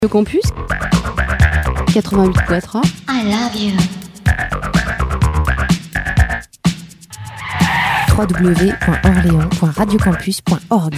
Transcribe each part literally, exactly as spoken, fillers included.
Le campus quatre-vingt-huit point trois. I love you. w w w point orléans point radiocampus point org.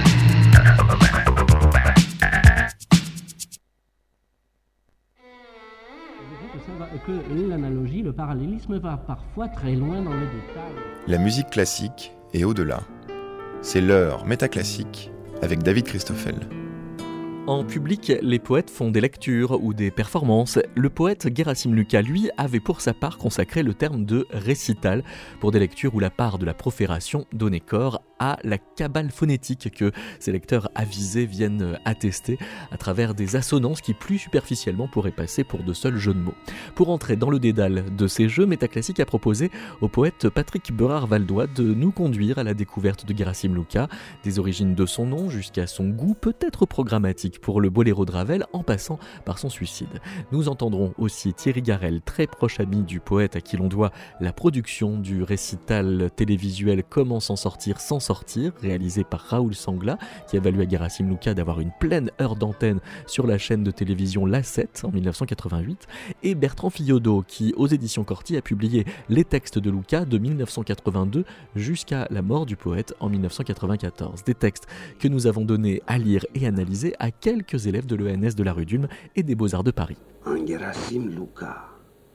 Que l'analogie, le parallélisme va parfois très loin dans le détail. La musique classique et au-delà. C'est l'heure métaclassique avec David Christoffel. En public, les poètes font des lectures ou des performances. Le poète Gerasim Luka, lui, avait pour sa part consacré le terme de récital pour des lectures où la part de la profération donnait corps à la cabale phonétique que ces lecteurs avisés viennent attester à travers des assonances qui plus superficiellement pourraient passer pour de seuls jeux de mots. Pour entrer dans le dédale de ces jeux, Métaclassique a proposé au poète Patrick Berard-Valdois de nous conduire à la découverte de Gerasim Luka, des origines de son nom jusqu'à son goût peut-être programmatique pour le boléro de Ravel en passant par son suicide. Nous entendrons aussi Thierry Garel, très proche ami du poète à qui l'on doit la production du récital télévisuel Comment s'en sortir sans sortir, réalisé par Raoul Sangla, qui a valu à Gerasim Luka d'avoir une pleine heure d'antenne sur la chaîne de télévision La sept en dix-neuf cent quatre-vingt-huit, et Bertrand Fillaudeau, qui aux éditions Corti a publié les textes de Luka de dix-neuf cent quatre-vingt-deux jusqu'à la mort du poète en dix-neuf cent quatre-vingt-quatorze. Des textes que nous avons donnés à lire et analyser à quelques élèves de l'E N S de la rue d'Ulm et des Beaux-Arts de Paris. En Gerasim Luka.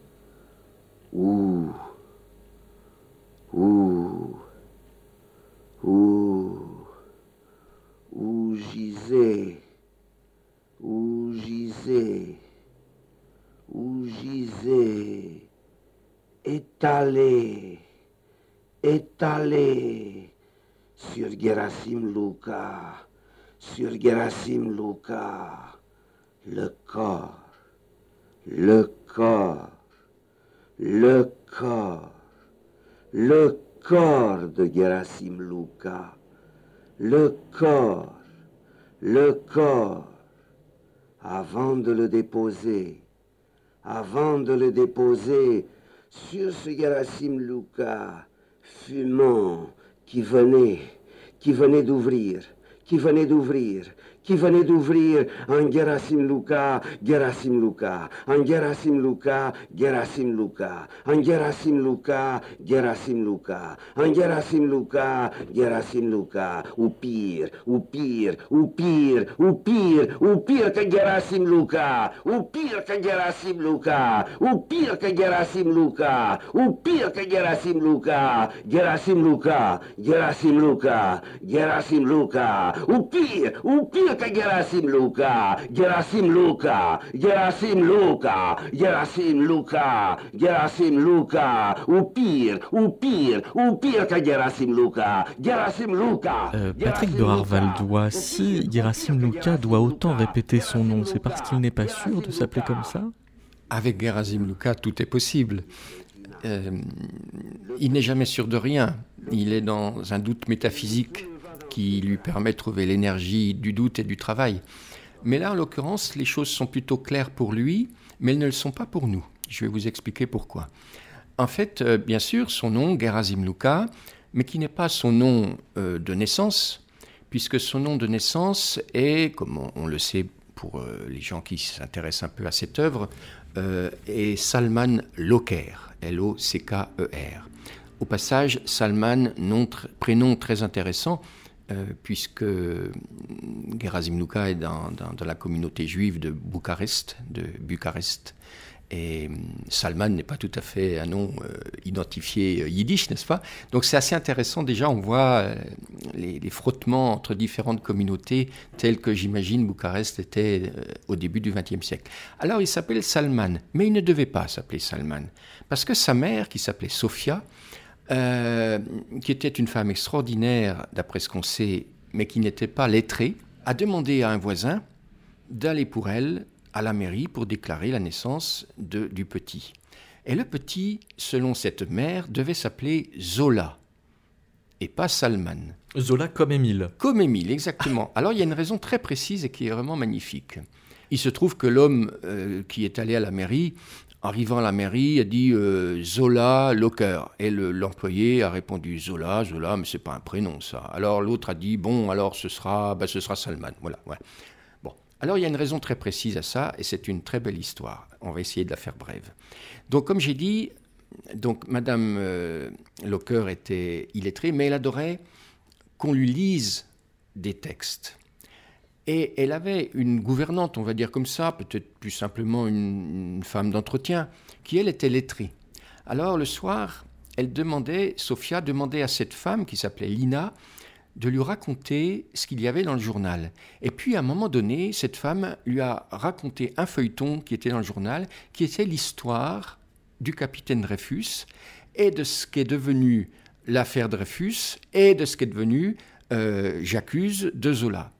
Ouh. Ouh. Où, où gisait, où gisait, où gisait, étalé, étalé, sur Gerasim Luka, sur Gerasim Luka, le corps, le corps, le corps, le corps de Gerasim Luka, le corps, le corps, avant de le déposer, avant de le déposer sur ce Gerasim Luka fumant qui venait, qui venait d'ouvrir, qui venait d'ouvrir, qui venait d'ouvrir en Gerasim Luka, Gerasim Luka, en Gerasim Luka, Gerasim Luka, en Gerasim Luka, Gerasim Luka, en Gerasim Luka, Gerasim Luka, ou pire, ou pire, ou pire, ou pire, ou pire que Gerasim Luka, ou pire que Gerasim Luka, ou pire que Gerasim Luka, ou pire que Gerasim Luka, Gerasim Luka, Gerasim Luka, Gerasim Luka, ou pire, ou pire que Gerasim Luka, Gerasim Luka, Gerasim Luka, Gerasim Luka, Gerasim Luka, ou pire, ou pire, ou pire que Gerasim Luka, Gerasim Luka. Euh, Patrick Berard-Valdois, si Gerasim Luka doit autant répéter son nom, c'est parce qu'il n'est pas sûr de s'appeler comme ça ? Avec Gerasim Luka, tout est possible. Euh, il n'est jamais sûr de rien. Il est dans un doute métaphysique qui lui permet de trouver l'énergie du doute et du travail. Mais là, en l'occurrence, les choses sont plutôt claires pour lui, mais elles ne le sont pas pour nous. Je vais vous expliquer pourquoi. En fait, euh, bien sûr, son nom, Gerasim Luka, mais qui n'est pas son nom euh, de naissance, puisque son nom de naissance est, comme on, on le sait pour euh, les gens qui s'intéressent un peu à cette œuvre, euh, est Salman Loker, L O C K E R. Au passage, Salman, nom tr- prénom très intéressant, Euh, puisque Gerasim Luka est dans, dans, dans la communauté juive de Bucarest, de Bucarest, et Salman n'est pas tout à fait un nom euh, identifié euh, yiddish, n'est-ce pas ? Donc c'est assez intéressant, déjà on voit euh, les, les frottements entre différentes communautés telles que j'imagine Bucarest était euh, au début du vingtième siècle. Alors il s'appelle Salman, mais il ne devait pas s'appeler Salman, parce que sa mère, qui s'appelait Sophia, Euh, qui était une femme extraordinaire, d'après ce qu'on sait, mais qui n'était pas lettrée, a demandé à un voisin d'aller pour elle à la mairie pour déclarer la naissance de, du petit. Et le petit, selon cette mère, devait s'appeler Zola, et pas Salman. Zola comme Émile. Comme Émile, exactement. Alors il y a une raison très précise et qui est vraiment magnifique. Il se trouve que l'homme euh, qui est allé à la mairie, arrivant à la mairie, a dit euh, Zola Loker. Et le, l'employé a répondu Zola, Zola, mais c'est pas un prénom ça. Alors l'autre a dit bon, alors ce sera, ben, ce sera Salman. Voilà. Ouais. Bon, Alors, il y a une raison très précise à ça, et c'est une très belle histoire. On va essayer de la faire brève. Donc, comme j'ai dit, donc, Madame euh, Locker était illettrée, mais elle adorait qu'on lui lise des textes. Et elle avait une gouvernante, on va dire comme ça, peut-être plus simplement une, une femme d'entretien, qui, elle, était lettrée. Alors, le soir, elle demandait, Sophia demandait à cette femme, qui s'appelait Lina, de lui raconter ce qu'il y avait dans le journal. Et puis, à un moment donné, cette femme lui a raconté un feuilleton qui était dans le journal, qui était l'histoire du capitaine Dreyfus et de ce qu'est devenu l'affaire Dreyfus et de ce qu'est devenu euh, J'accuse de Zola.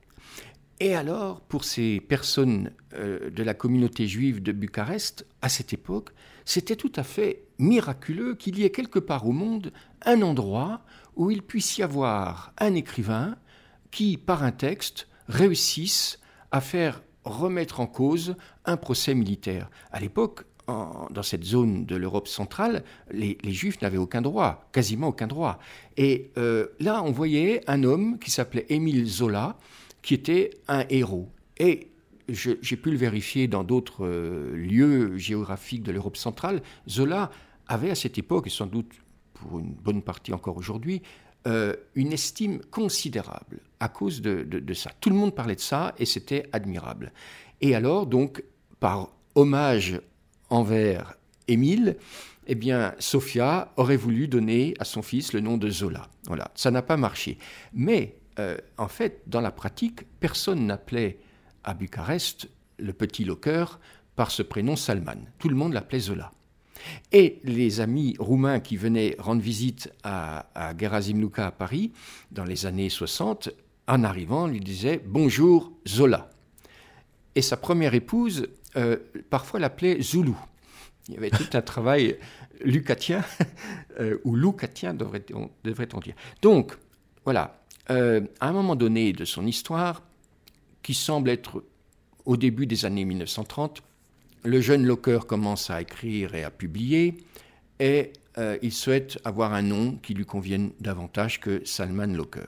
Et alors, pour ces personnes euh, de la communauté juive de Bucarest, à cette époque, c'était tout à fait miraculeux qu'il y ait quelque part au monde un endroit où il puisse y avoir un écrivain qui, par un texte, réussisse à faire remettre en cause un procès militaire. À l'époque, en, dans cette zone de l'Europe centrale, les, les Juifs n'avaient aucun droit, quasiment aucun droit. Et euh, là, on voyait un homme qui s'appelait Émile Zola, qui était un héros. Et je, j'ai pu le vérifier dans d'autres euh, lieux géographiques de l'Europe centrale. Zola avait à cette époque, et sans doute pour une bonne partie encore aujourd'hui, euh, une estime considérable à cause de, de, de ça. Tout le monde parlait de ça et c'était admirable. Et alors, donc, par hommage envers Émile, eh bien, Sophia aurait voulu donner à son fils le nom de Zola. Voilà, ça n'a pas marché. Mais, euh, en fait, dans la pratique, personne n'appelait à Bucarest le petit Locker par ce prénom Salman. Tout le monde l'appelait Zola. Et les amis roumains qui venaient rendre visite à, à Gerasim Luca à Paris, dans les années soixante, en arrivant, lui disaient « Bonjour Zola ». Et sa première épouse, euh, parfois l'appelait Zoulou. Il y avait tout un travail lucatien, euh, ou loucatien devrait-on, devrait-on dire. Donc, voilà, euh, à un moment donné de son histoire, qui semble être au début des années mille neuf cent trente, le jeune Locker commence à écrire et à publier, et euh, il souhaite avoir un nom qui lui convienne davantage que Salman Locker.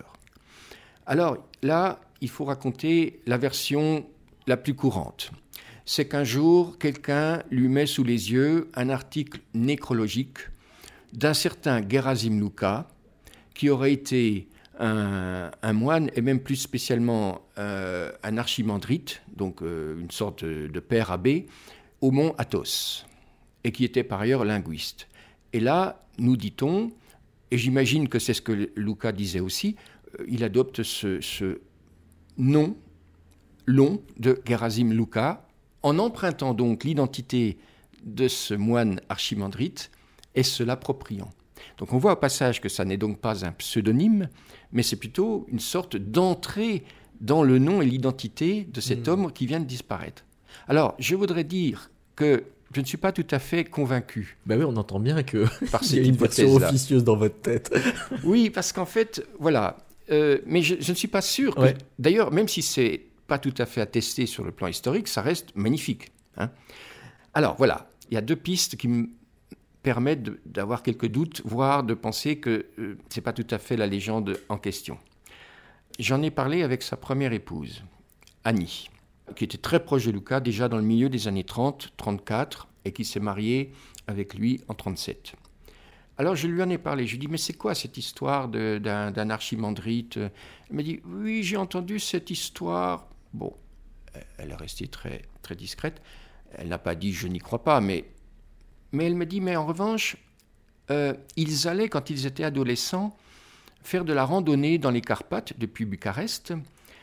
Alors là, il faut raconter la version la plus courante. C'est qu'un jour, quelqu'un lui met sous les yeux un article nécrologique d'un certain Gerasim Luca, qui aurait été un, un moine, et même plus spécialement euh, un archimandrite, donc euh, une sorte de, de père abbé, au mont Athos, et qui était par ailleurs linguiste. Et là, nous dit-on, et j'imagine que c'est ce que Luca disait aussi, euh, il adopte ce, ce nom long de Gerasim Luca, en empruntant donc l'identité de ce moine archimandrite et se l'appropriant. Donc on voit au passage que ça n'est donc pas un pseudonyme, mais c'est plutôt une sorte d'entrée dans le nom et l'identité de cet mmh. homme qui vient de disparaître. Alors, je voudrais dire que je ne suis pas tout à fait convaincu. Ben oui, on entend bien qu'il y a une version officieuse dans votre tête. Oui, parce qu'en fait, voilà. Euh, mais je, je ne suis pas sûr. Que, ouais. D'ailleurs, même si ce n'est pas tout à fait attesté sur le plan historique, ça reste magnifique. Hein. Alors, voilà. Il y a deux pistes qui me permettent de, d'avoir quelques doutes, voire de penser que euh, ce n'est pas tout à fait la légende en question. J'en ai parlé avec sa première épouse, Annie, qui était très proche de Luca, déjà dans le milieu des années trente, trente-quatre, et qui s'est mariée avec lui en trente-sept. Alors je lui en ai parlé, je lui ai dit, mais c'est quoi cette histoire de, d'un, d'un archimandrite ? Elle m'a dit, oui, j'ai entendu cette histoire. Bon, elle est restée très, très discrète, elle n'a pas dit, je n'y crois pas, mais, mais elle m'a dit, mais en revanche, euh, ils allaient, quand ils étaient adolescents, faire de la randonnée dans les Carpates, depuis Bucarest.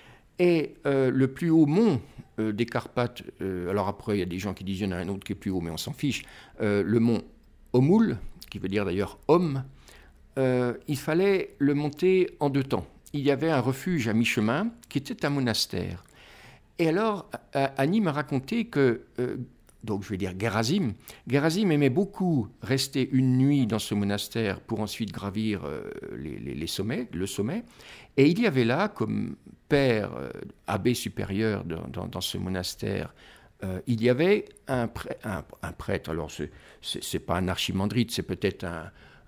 Et euh, le plus haut mont euh, des Carpates, euh, alors après il y a des gens qui disent qu'il y en a un autre qui est plus haut, mais on s'en fiche, euh, le mont Omul, qui veut dire d'ailleurs homme, euh, il fallait le monter en deux temps. Il y avait un refuge à mi-chemin qui était un monastère. Et alors Annie m'a raconté que, euh, donc je vais dire Gerasim, Gerasim aimait beaucoup rester une nuit dans ce monastère pour ensuite gravir euh, les, les, les sommets, le sommet. Et il y avait là, comme père, euh, abbé supérieur dans, dans, dans ce monastère, euh, il y avait un, prêtre, un, un prêtre, alors ce n'est pas un archimandrite, c'est peut-être un,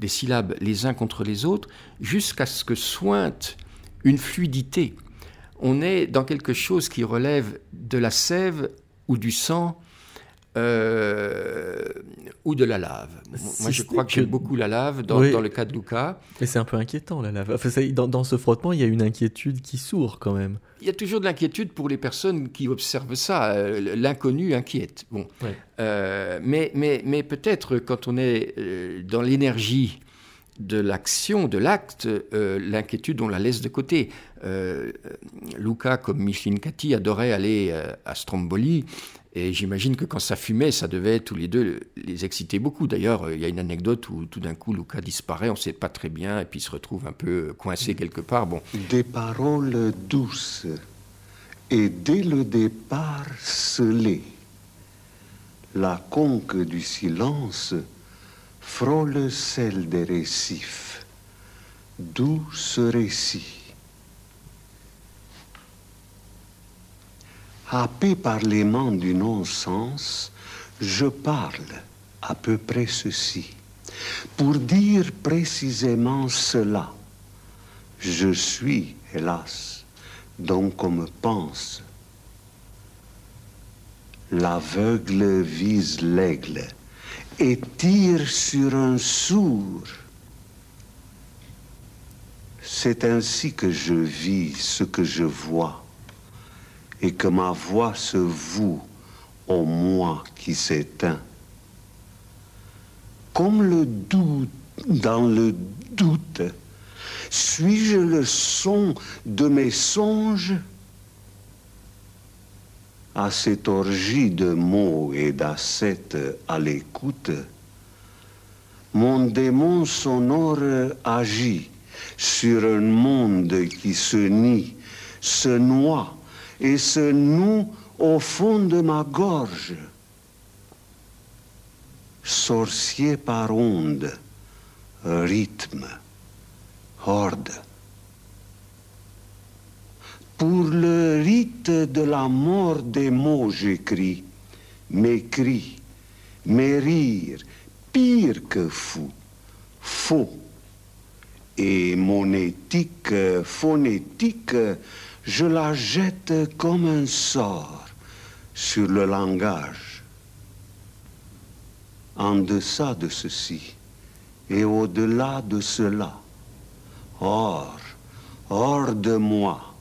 des syllabes les uns contre les autres, jusqu'à ce que sointe une fluidité. On est dans quelque chose qui relève de la sève ou du sang, Euh, ou de la lave. Si Moi, je crois que, que j'aime beaucoup la lave dans, oui. dans le cas de Luca. Mais c'est un peu inquiétant, la lave. Enfin, dans, dans ce frottement, il y a une inquiétude qui sourd quand même. Il y a toujours de l'inquiétude pour les personnes qui observent ça. Euh, l'inconnu inquiète. Bon. Ouais. Euh, mais, mais, mais peut-être quand on est euh, dans l'énergie de l'action, de l'acte, euh, l'inquiétude, on la laisse de côté. Euh, Luca, comme Micheline Cathy, adorait aller euh, à Stromboli. Et j'imagine que quand ça fumait, ça devait tous les deux les exciter beaucoup. D'ailleurs, il y a une anecdote où tout d'un coup, Luca disparaît, on ne sait pas très bien, et puis il se retrouve un peu coincé quelque part. Bon. Des paroles douces, et dès le départ scellées, la conque du silence frôle celle des récifs. D'où ce récit? Happé par l'aimant du non-sens, je parle à peu près ceci. Pour dire précisément cela, je suis, hélas, donc qu'on me pense. L'aveugle vise l'aigle et tire sur un sourd. C'est ainsi que je vis ce que je vois, et que ma voix se voue au moi qui s'éteint. Comme le doute dans le doute, suis-je le son de mes songes? À cette orgie de mots et d'assiettes à l'écoute, mon démon sonore agit sur un monde qui se nie, se noie, et se noue au fond de ma gorge. Sorcier par onde, rythme, horde. Pour le rite de la mort des mots, j'écris mes cris, mes rires, pire que fou, faux. Et mon éthique phonétique, je la jette comme un sort sur le langage. En deçà de ceci et au-delà de cela, hors, hors de moi.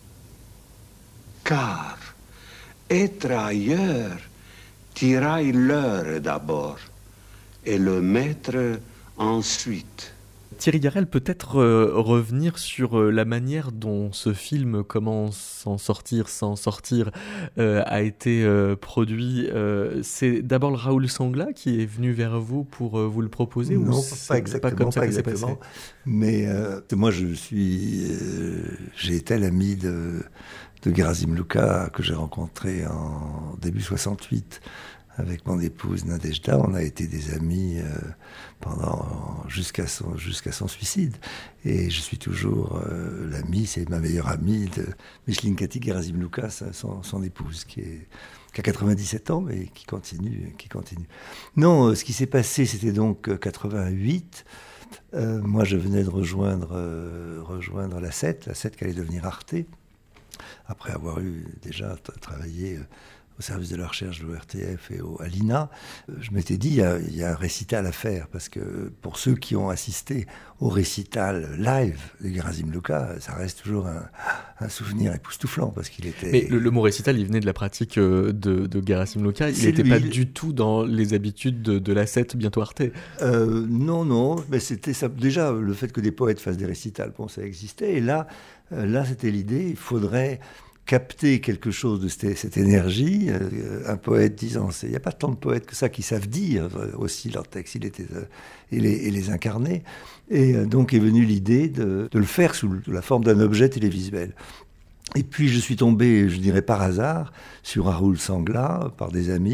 Car être ailleurs tiraille l'heure d'abord et le maître ensuite. Thierry Garrel, peut-être euh, revenir sur euh, la manière dont ce film, Comment s'en sortir sans sortir, euh, a été euh, produit. Euh, c'est d'abord le Raoul Sangla qui est venu vers vous pour euh, vous le proposer? Non, ou pas exactement, pas, comme ça pas exactement. Mais euh, moi, je suis, euh, j'ai été l'ami de, de Gerasim Luka, que j'ai rencontré en début soixante-huit. Avec mon épouse Nadejda, on a été des amis euh, pendant jusqu'à son jusqu'à son suicide, et je suis toujours euh, l'ami, c'est ma meilleure amie de Micheline Cathy, Gerasim Luka, son, son épouse, qui est qui a quatre-vingt-dix-sept ans, mais qui continue, qui continue. Non, euh, ce qui s'est passé, c'était donc quatre-vingt-huit. Euh, moi, je venais de rejoindre euh, rejoindre la sept, la sept qui allait devenir Arte, après avoir eu déjà t- travaillé. Euh, au service de la recherche de l'O R T F et au, à l'I N A, je m'étais dit, il y, a, il y a un récital à faire, parce que pour ceux qui ont assisté au récital live de Gerasim Luka, ça reste toujours un, un souvenir époustouflant, parce qu'il était... Mais le, le mot récital, il venait de la pratique de, de Gerasim Luka, il n'était pas du tout dans les habitudes de, de la sept, bientôt Arte. Euh, non, non, mais c'était ça. Déjà, le fait que des poètes fassent des récitals, bon, ça existait, et là, euh, là c'était l'idée, il faudrait... capter quelque chose de cette, cette énergie, euh, un poète disant, il n'y a pas tant de poètes que ça qui savent dire euh, aussi leurs textes, il était, euh, et, les, et les incarner, et euh, donc est venue l'idée de, de le faire sous, sous la forme d'un objet télévisuel. Et puis je suis tombé, je dirais par hasard, sur Raoul Sangla, par des amis,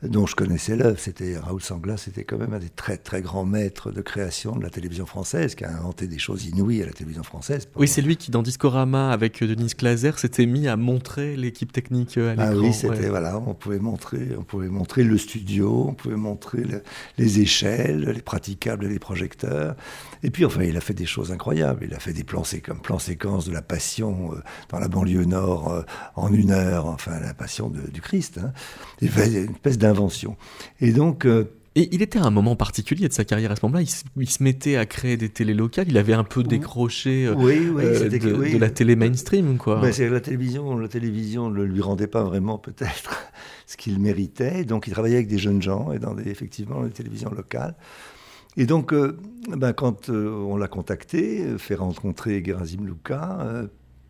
dont je connaissais l'œuvre. C'était Raoul Sanglas, c'était quand même un des très très grands maîtres de création de la télévision française, qui a inventé des choses inouïes à la télévision française. Oui, c'est lui qui, dans Discorama, avec Denise Claser, s'était mis à montrer l'équipe technique à l'écran. Ah oui, c'était, ouais. voilà, on pouvait montrer, on pouvait montrer le studio, on pouvait montrer le, les échelles, les praticables et les projecteurs. Et puis, enfin, il a fait des choses incroyables. Il a fait des plans, sé- comme plan séquence de la Passion euh, dans la banlieue nord euh, en une heure, enfin, la Passion de, du Christ. Hein. Il fait une espèce d'invention. Et donc... Euh, Et il était à un moment particulier de sa carrière à ce moment-là. Il se, il se mettait à créer des télés locales. Il avait un peu décroché euh, oui, oui, euh, de, oui. de la télé mainstream, quoi. Ben, c'est la télévision, la télévision ne lui rendait pas vraiment peut-être ce qu'il méritait. Donc, il travaillait avec des jeunes gens et dans des, effectivement dans des télévisions locales. Et donc, euh, ben, quand euh, on l'a contacté, euh, fait rencontrer Gerasim Luca, euh,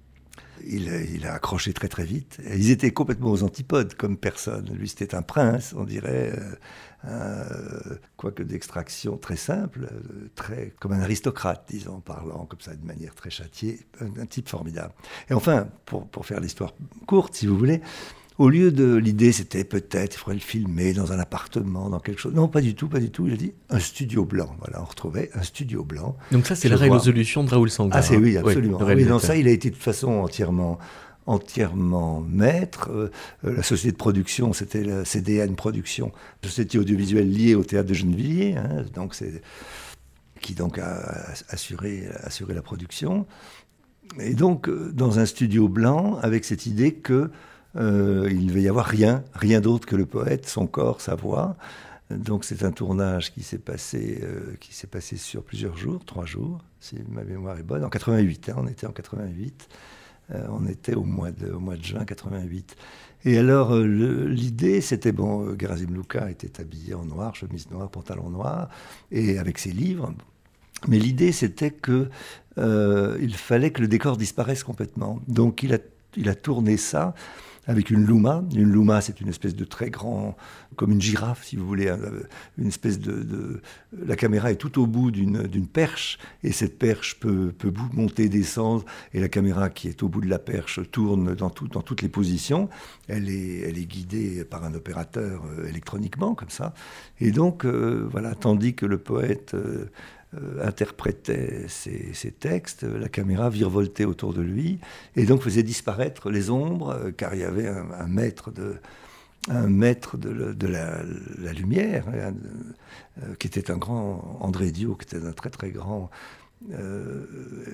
il, il a accroché très très vite. Et ils étaient complètement aux antipodes comme personne. Lui, c'était un prince, on dirait, euh, euh, quoique d'extraction très simple, euh, très comme un aristocrate, disons, parlant comme ça de manière très châtiée, un, un type formidable. Et enfin, pour, pour faire l'histoire courte, si vous voulez, au lieu de l'idée, c'était peut-être, il faudrait le filmer dans un appartement, dans quelque chose. Non, pas du tout, pas du tout. Il a dit un studio blanc. Voilà, on retrouvait un studio blanc. Donc ça, c'est Je la vois. résolution de Raoul Sanglas. Ah, c'est oui, absolument. Oui, oui, dans ça, il a été de toute façon entièrement, entièrement maître. Euh, la société de production, c'était la C D N Production, société audiovisuelle liée au théâtre de Gennevilliers. Hein, donc c'est qui donc a assuré, assuré la production. Et donc, dans un studio blanc, avec cette idée que Euh, il ne devait y avoir rien, rien d'autre que le poète, son corps, sa voix. Donc c'est un tournage qui s'est passé, euh, qui s'est passé sur plusieurs jours, trois jours, si ma mémoire est bonne, en quatre-vingt-huit. Hein, on était en quatre-vingt-huit, euh, on était au mois de, au mois de juin quatre-vingt-huit. Et alors euh, le, l'idée, c'était bon, euh, Gerasim Luca était habillé en noir, chemise noire, pantalon noir, et avec ses livres. Mais l'idée, c'était que euh, il fallait que le décor disparaisse complètement. Donc il a, il a tourné ça avec une luma. Une luma, c'est une espèce de très grand, comme une girafe, si vous voulez, une espèce de... de la caméra est tout au bout d'une, d'une perche, et cette perche peut, peut monter, descendre, et la caméra qui est au bout de la perche tourne dans, tout, dans toutes les positions. Elle est, elle est guidée par un opérateur euh, électroniquement, comme ça. Et donc, euh, voilà, tandis que le poète... Euh, Euh, interprétait ses, ses textes, la caméra virevoltait autour de lui et donc faisait disparaître les ombres, euh, car il y avait un, un maître de, un maître de, de la, la lumière, hein, euh, qui était un grand André Dio, qui était un très très grand euh,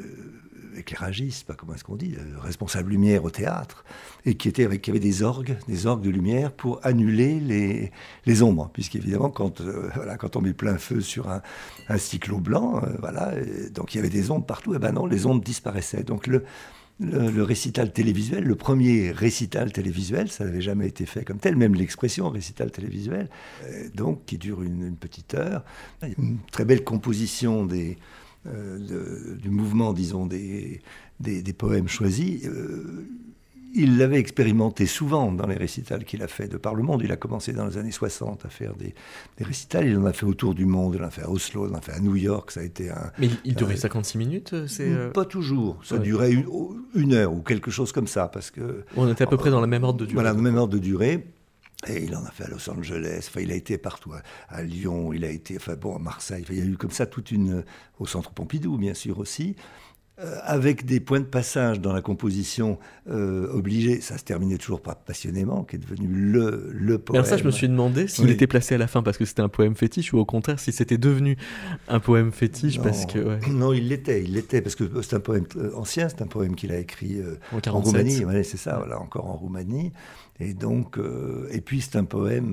éclairagiste, pas comment est-ce qu'on dit, euh, responsable lumière au théâtre, et qui, était avec, qui avait des orgues, des orgues de lumière pour annuler les, les ombres, puisqu'évidemment, quand, euh, voilà, quand on met plein feu sur un, un cyclo blanc, euh, voilà, et donc il y avait des ombres partout, et ben non, les ombres disparaissaient. Donc le, le, le récital télévisuel, le premier récital télévisuel, ça n'avait jamais été fait comme tel, même l'expression récital télévisuel, euh, donc qui dure une, une petite heure, une très belle composition des... Euh, de, du mouvement, disons, des, des, des poèmes choisis. Euh, il l'avait expérimenté souvent dans les récitals qu'il a fait de par le monde. Il a commencé dans les années soixante à faire des, des récitals. Il en a fait autour du monde. Il en a fait à Oslo, il en a fait à New York. Ça a été un... Mais il, il durait euh, cinquante-six minutes c'est euh... Pas toujours. Ça ouais. durait une, une heure ou quelque chose comme ça. Parce que, On était à peu près dans la même ordre de durée. Voilà, le même ordre de durée. Et il en a fait à Los Angeles, enfin, il a été partout, à, à Lyon, il a été, enfin bon, à Marseille, enfin, il y a eu comme ça toute une, au Centre Pompidou, bien sûr aussi, euh, avec des points de passage dans la composition euh, obligée. Ça se terminait toujours pas passionnément, qui est devenu le, le poème. Alors ça, je me suis demandé s'il oui. était placé à la fin parce que c'était un poème fétiche ou au contraire si c'était devenu un poème fétiche non, parce que... Ouais. Non, il l'était, il l'était, parce que c'est un poème ancien, c'est un poème qu'il a écrit euh, en, en Roumanie, ouais, c'est ça, voilà, encore en Roumanie. Et donc, euh, et puis c'est un poème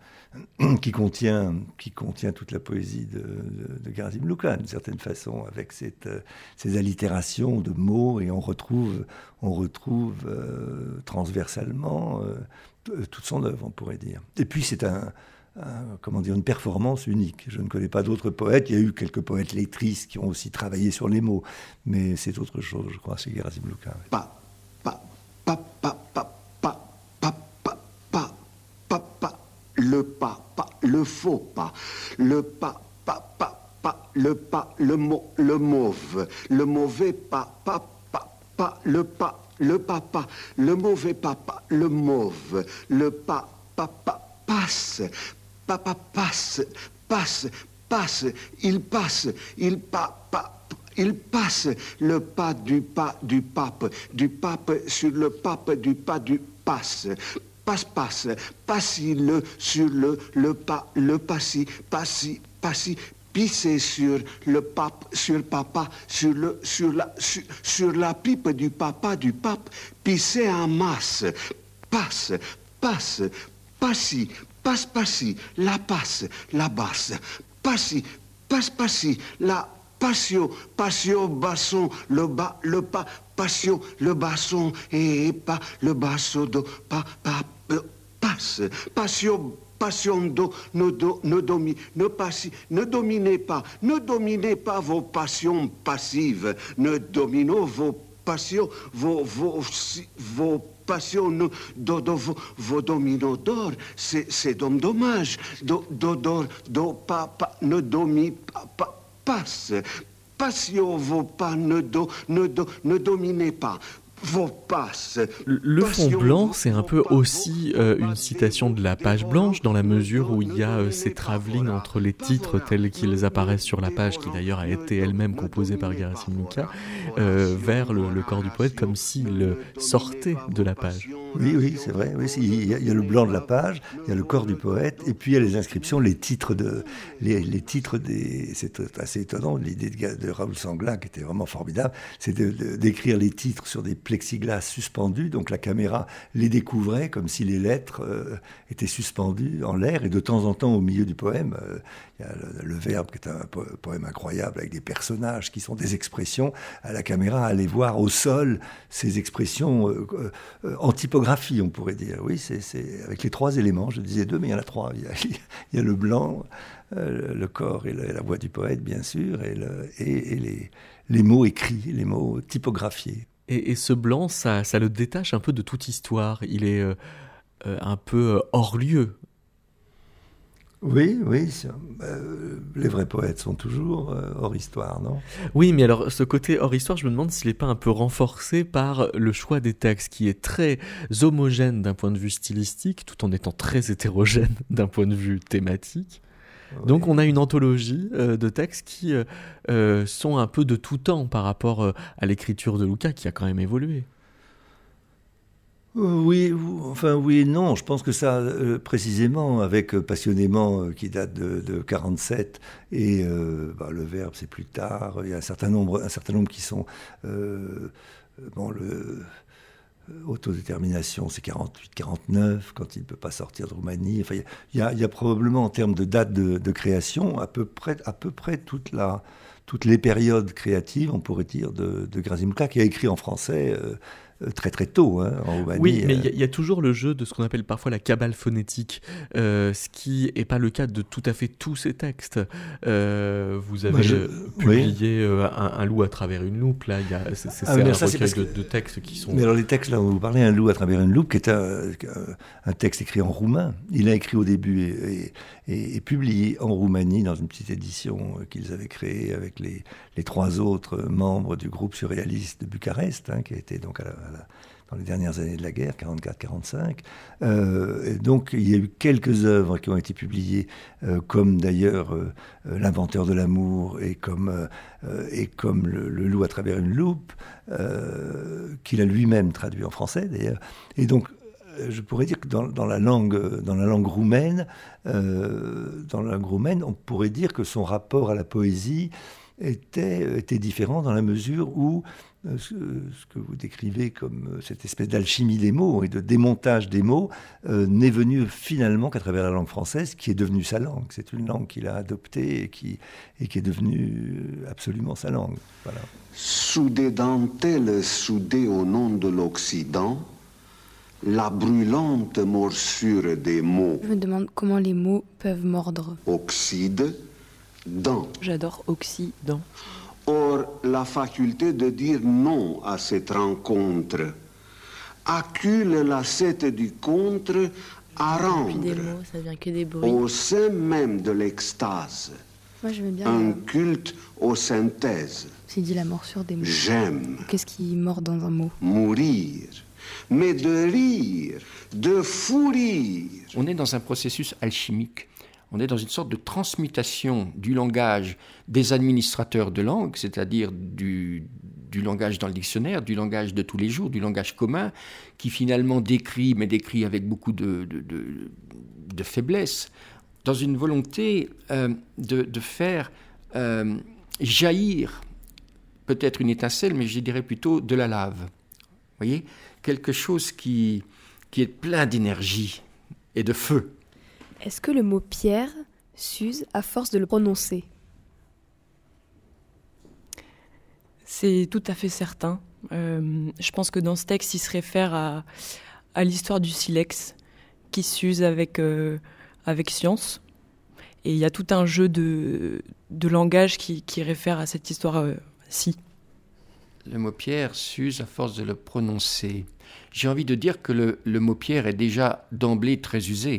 euh, qui contient, qui contient toute la poésie de, de, de Gerasim Luca, d'une certaine façon, avec cette, euh, ces allitérations de mots, et on retrouve, on retrouve euh, transversalement euh, toute son œuvre, on pourrait dire. Et puis c'est un, un, comment dire, une performance unique. Je ne connais pas d'autres poètes. Il y a eu quelques poètes lettristes qui ont aussi travaillé sur les mots, mais c'est autre chose, je crois, c'est Gerasim Luca. Oui. Pa, pa, pa, pa, pa. Le pas, pas, le faux pas, le pas, pas, pas, pas, le pas, le mot, le mauve, le mauvais pas, pas, pas, pas, le pas, le papa, le mauvais papa, le mauve, le pas, pas, pas, passe, papa passe, passe, passe, il passe, il pa, pa, il passe le pas du pas du pape, du pape sur le pape du pas du passe. Passe, passe, passi le sur le, le pas, le passi, passi, passi, pisser sur le pape, sur papa, sur le, sur la, sur, sur la pipe du papa, du pape, pisser en masse. Passe, passe, passi, passe, passi, la passe, la basse, passi, passe, passi, la passion, passion, basson, le bas, le pas, passion, le basson, et pas, le basso, do, pas, pas, passe, passion, passion, do, ne, do, ne, domi, ne, passi, ne dominez pas, ne dominez pas vos passions passives, ne dominez vos passions, vos, vos, vos passions, do, do, vos, vos dominos d'or, c'est, c'est dom dommage, do, do, do, do, pas, pas, ne domi, pas, pas, passe, passion, vos pas, ne, do, ne, do, ne dominez pas. Le fond blanc, c'est un peu aussi euh, une citation de la page blanche, dans la mesure où il y a euh, ces travelling entre les titres tels qu'ils apparaissent sur la page, qui d'ailleurs a été elle-même composée par Gerasim Luca, euh, vers le, le corps du poète, comme s'il sortait de la page. Oui, oui, c'est vrai. Oui, il, y a, il y a le blanc de la page, il y a le corps du poète, et puis il y a les inscriptions, les titres de, les, les titres des. C'est assez étonnant, l'idée de, de Raoul Sanglin, qui était vraiment formidable, c'est de, de, d'écrire les titres sur des plexiglas suspendus, donc la caméra les découvrait comme si les lettres euh, étaient suspendues en l'air, et de temps en temps, au milieu du poème, euh, il y a le, le Verbe, qui est un po- poème incroyable, avec des personnages qui sont des expressions, à la caméra allait voir au sol ces expressions euh, euh, en typographie, on pourrait dire. Oui, c'est, c'est avec les trois éléments, je disais deux, mais il y en a trois. Il y a, il y a le blanc, euh, le corps et la, la voix du poète, bien sûr, et, le, et, et les, les mots écrits, les mots typographiés. Et, et ce blanc, ça, ça le détache un peu de toute histoire. Il est euh, euh, un peu hors lieu. Oui, oui. Euh, les vrais poètes sont toujours euh, hors histoire, non ? Oui, mais alors ce côté hors histoire, je me demande s'il n'est pas un peu renforcé par le choix des textes, qui est très homogène d'un point de vue stylistique, tout en étant très hétérogène d'un point de vue thématique. Oui. Donc on a une anthologie euh, de textes qui euh, euh, sont un peu de tout temps par rapport euh, à l'écriture de Luca, qui a quand même évolué. Oui, enfin oui et non. Je pense que ça, euh, précisément, avec euh, Passionnément, euh, qui date de, de quarante-sept, et euh, bah, le Verbe, c'est plus tard. Il y a un certain nombre, un certain nombre qui sont... Euh, bon, le... Autodétermination, c'est quarante-huit quarante-neuf, quand il ne peut pas sortir de Roumanie. Enfin, il y a, il y a probablement, en termes de date de, de création, à peu près, à peu près toute la, toutes les périodes créatives, on pourrait dire, de, de Gerasim Luca, qui a écrit en français euh, très très tôt, hein, en Roumanie. Oui, mais il euh... y, y a toujours le jeu de ce qu'on appelle parfois la cabale phonétique, euh, ce qui n'est pas le cas de tout à fait tous ces textes. Euh, vous avez bah je... publié oui. euh, un, un loup à travers une loupe, là, y a, c'est, c'est, ah, c'est un ça, recueil c'est de, que... de textes qui sont... Mais alors les textes, là, où vous parlez, un loup à travers une loupe, qui est un, un texte écrit en roumain. Il a écrit au début et, et, et, et publié en Roumanie dans une petite édition qu'ils avaient créée avec les, les trois autres membres du groupe surréaliste de Bucarest, hein, qui a été donc à la, à la, dans les dernières années de la guerre, quarante-quatre quarante-cinq. Euh, et donc il y a eu quelques œuvres qui ont été publiées, euh, comme d'ailleurs euh, L'inventeur de l'amour et comme, euh, et comme le, le loup à travers une loupe, euh, qu'il a lui-même traduit en français d'ailleurs. Et donc je pourrais dire que dans, dans, la, langue, dans la langue roumaine, euh, dans la langue roumaine, on pourrait dire que son rapport à la poésie était, était différent dans la mesure où euh, ce, ce que vous décrivez comme cette espèce d'alchimie des mots et de démontage des mots euh, n'est venu finalement qu'à travers la langue française, qui est devenue sa langue. C'est une langue qu'il a adoptée et qui, et qui est devenue absolument sa langue. Voilà. Sous des dentelles soudées au nom de l'Occident, la brûlante morsure des mots. Je me demande comment les mots peuvent mordre. Oxyde, dent. J'adore Occident. Or, la faculté de dire non à cette rencontre accule l'ascète du contre à rendre, des mots, ça vient que des bruits. Au sein même de l'extase, moi, je veux bien un euh... culte aux synthèses. C'est dit la morsure des mots. J'aime. Qu'est-ce qui mord dans un mot? Mourir. mais de rire, de fou rire. On est dans un processus alchimique. On est dans une sorte de transmutation du langage des administrateurs de langue, c'est-à-dire du, du langage dans le dictionnaire, du langage de tous les jours, du langage commun, qui finalement décrit, mais décrit avec beaucoup de, de, de, de faiblesse, dans une volonté euh, de, de faire euh, jaillir peut-être une étincelle, mais je dirais plutôt de la lave. Vous voyez ? Quelque chose qui, qui est plein d'énergie et de feu. Est-ce que le mot pierre s'use à force de le prononcer ? C'est tout à fait certain. Euh, je pense que dans ce texte, il se réfère à, à l'histoire du silex qui s'use avec, euh, avec science. Et il y a tout un jeu de, de langage qui, qui réfère à cette histoire-ci. Le mot pierre s'use à force de le prononcer. J'ai envie de dire que le, le mot pierre est déjà d'emblée très usé.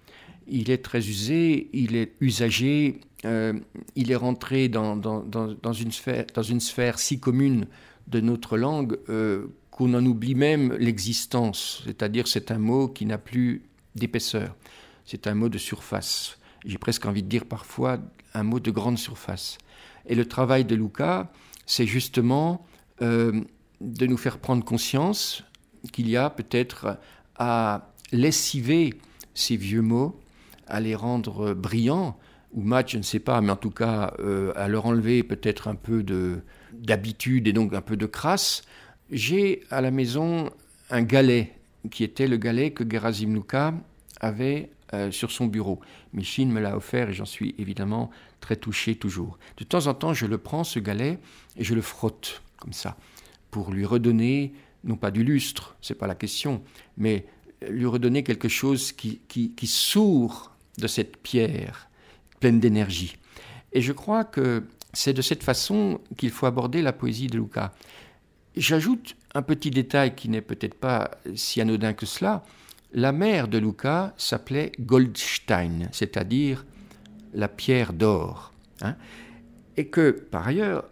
Il est très usé, il est usagé, euh, il est rentré dans, dans, dans, dans, une sphère, dans une sphère si commune de notre langue euh, qu'on en oublie même l'existence. C'est-à-dire c'est un mot qui n'a plus d'épaisseur. C'est un mot de surface. J'ai presque envie de dire parfois un mot de grande surface. Et le travail de Luca, c'est justement euh, de nous faire prendre conscience qu'il y a peut-être à lessiver ces vieux mots, à les rendre brillants, ou mat, je ne sais pas, mais en tout cas euh, à leur enlever peut-être un peu de, d'habitude et donc un peu de crasse. J'ai à la maison un galet, qui était le galet que Gerasim Luca avait euh, sur son bureau. Micheline me l'a offert et j'en suis évidemment très touché toujours. De temps en temps, je le prends, ce galet, et je le frotte, comme ça, pour lui redonner, non pas du lustre, c'est pas la question, mais lui redonner quelque chose qui, qui, qui sourd de cette pierre pleine d'énergie. Et je crois que c'est de cette façon qu'il faut aborder la poésie de Luca. J'ajoute un petit détail qui n'est peut-être pas si anodin que cela. La mère de Luca s'appelait Goldstein, c'est-à-dire la pierre d'or. Hein, et que, par ailleurs,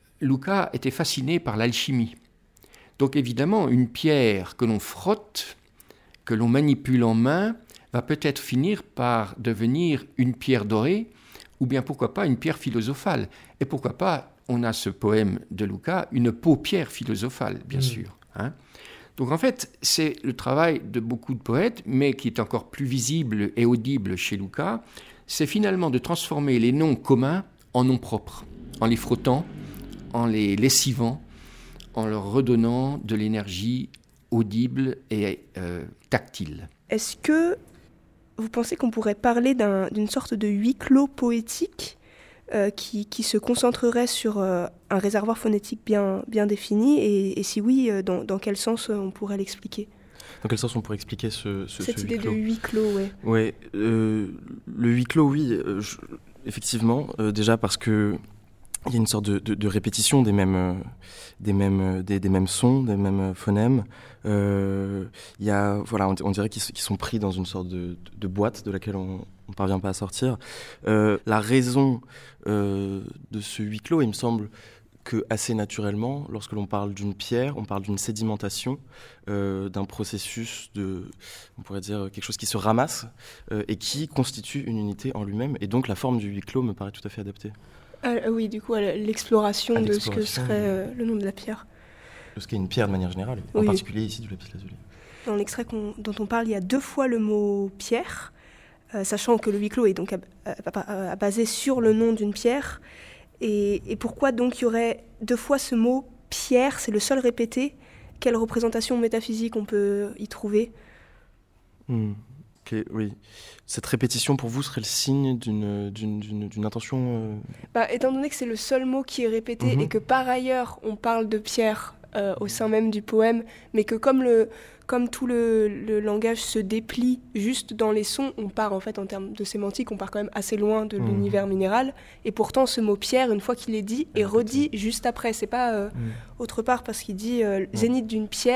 Luca était fasciné par l'alchimie. Donc évidemment, une pierre que l'on frotte, que l'on manipule en main, va peut-être finir par devenir une pierre dorée, ou bien pourquoi pas une pierre philosophale. Et pourquoi pas, on a ce poème de Luca, une paupière philosophale, bien mmh. sûr. Hein. Donc en fait, c'est le travail de beaucoup de poètes, mais qui est encore plus visible et audible chez Luca, c'est finalement de transformer les noms communs en noms propres, en les frottant, en les lessivant, en leur redonnant de l'énergie audible et euh, tactile. Est-ce que vous pensez qu'on pourrait parler d'un, d'une sorte de huis clos poétique euh, qui, qui se concentrerait sur euh, un réservoir phonétique bien, bien défini et, et si oui, euh, dans, dans quel sens on pourrait l'expliquer ? Dans quel sens on pourrait expliquer ce, ce, Cette ce idée huis clos ? de huis clos, ouais. Ouais, euh, le huis clos, oui, euh, je, effectivement, euh, déjà parce que il y a une sorte de, de, de répétition des mêmes, euh, des, mêmes, des, des mêmes sons, des mêmes phonèmes. Euh, il y a, voilà, on, on dirait qu'ils, qu'ils sont pris dans une sorte de, de, de boîte de laquelle on ne parvient pas à sortir. Euh, la raison euh, de ce huis clos, il me semble que assez naturellement, lorsque l'on parle d'une pierre, on parle d'une sédimentation, euh, d'un processus de, on pourrait dire quelque chose qui se ramasse euh, et qui constitue une unité en lui-même. Et donc la forme du huis clos me paraît tout à fait adaptée. Ah, oui, du coup, à l'exploration, à l'exploration de ce que serait euh, le nom de la pierre. De ce qu'est une pierre de manière générale, oui. En particulier ici du lapis-lazuli. Dans l'extrait qu'on, dont on parle, il y a deux fois le mot pierre, euh, sachant que le huis clos est donc à, à, à, à basé sur le nom d'une pierre. Et, et pourquoi donc il y aurait deux fois ce mot pierre, c'est le seul répété ? Quelle représentation métaphysique on peut y trouver ? hmm. Okay, oui. Cette répétition pour vous serait le signe d'une, d'une, d'une, d'une intention euh... bah, étant donné que c'est le seul mot qui est répété mm-hmm. et que par ailleurs on parle de pierre euh, au sein même du poème, mais que comme, le, comme tout le, le langage se déplie juste dans les sons, on part en fait en termes de sémantique, on part quand même assez loin de mm. l'univers minéral, et pourtant ce mot pierre, une fois qu'il est dit, est redit juste après. C'est pas euh, mm. autre part parce qu'il dit euh, mm. zénith d'une pierre,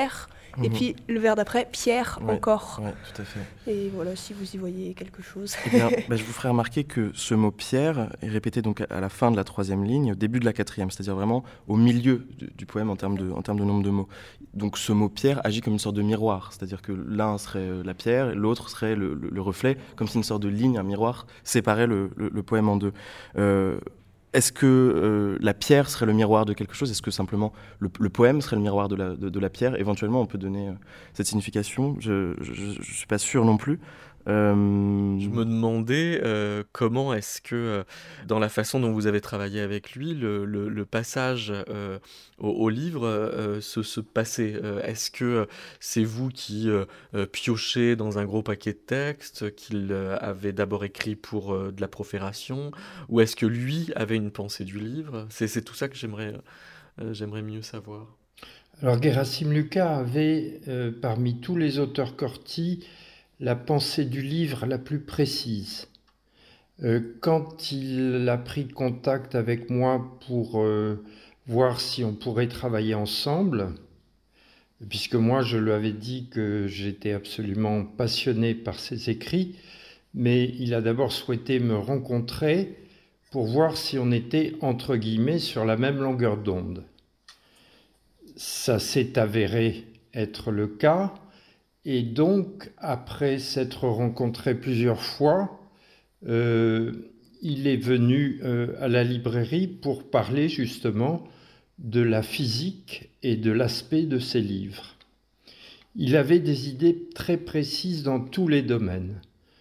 Et puis le vers d'après, pierre ouais, encore. Ouais, tout à fait. Et voilà, si vous y voyez quelque chose. Eh bien, bah, je vous ferai remarquer que ce mot pierre est répété donc à la fin de la troisième ligne, au début de la quatrième, c'est-à-dire vraiment au milieu du, du poème en termes, de, en termes de nombre de mots. Donc ce mot pierre agit comme une sorte de miroir, c'est-à-dire que l'un serait la pierre, l'autre serait le, le, le reflet, comme si une sorte de ligne, un miroir, séparait le, le, le poème en deux. Euh, Est-ce que euh, la pierre serait le miroir de quelque chose ? Est-ce que simplement le, le poème serait le miroir de la, de, de la pierre ? Éventuellement, on peut donner euh, cette signification. Je ne suis pas sûr non plus. Euh... Je me demandais euh, comment est-ce que, euh, dans la façon dont vous avez travaillé avec lui, le, le, le passage euh, au, au livre euh, se, se passait. Euh, est-ce que euh, c'est vous qui euh, euh, piochez dans un gros paquet de textes qu'il euh, avait d'abord écrit pour euh, de la profération, ou est-ce que lui avait une pensée du livre ? C'est, c'est tout ça que j'aimerais, euh, j'aimerais mieux savoir. Alors Gerasim Luka avait, euh, parmi tous les auteurs Corti, la pensée du livre la plus précise. Euh, quand il a pris contact avec moi pour euh, voir si on pourrait travailler ensemble, puisque moi je lui avais dit que j'étais absolument passionné par ses écrits, mais il a d'abord souhaité me rencontrer pour voir si on était, entre guillemets, sur la même longueur d'onde. Ça s'est avéré être le cas. Et donc, après s'être rencontré plusieurs fois, euh, il est venu euh, à la librairie pour parler justement de la physique et de l'aspect de ses livres. Il avait des idées très précises dans tous les domaines.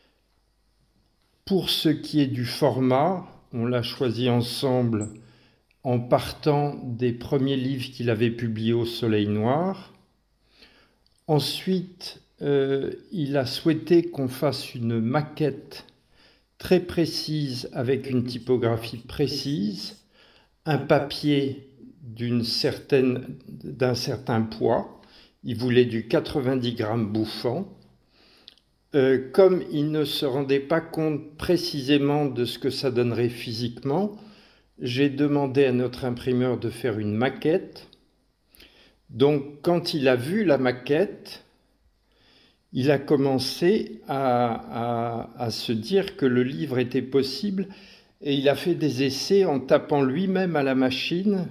Pour ce qui est du format, on l'a choisi ensemble en partant des premiers livres qu'il avait publiés au Soleil Noir. Ensuite, euh, il a souhaité qu'on fasse une maquette très précise avec une typographie précise, un papier d'une certaine, d'un certain poids. Il voulait du quatre-vingt-dix grammes bouffant. Euh, comme il ne se rendait pas compte précisément de ce que ça donnerait physiquement, j'ai demandé à notre imprimeur de faire une maquette. Donc, quand il a vu la maquette, il a commencé à, à, à se dire que le livre était possible et il a fait des essais en tapant lui-même à la machine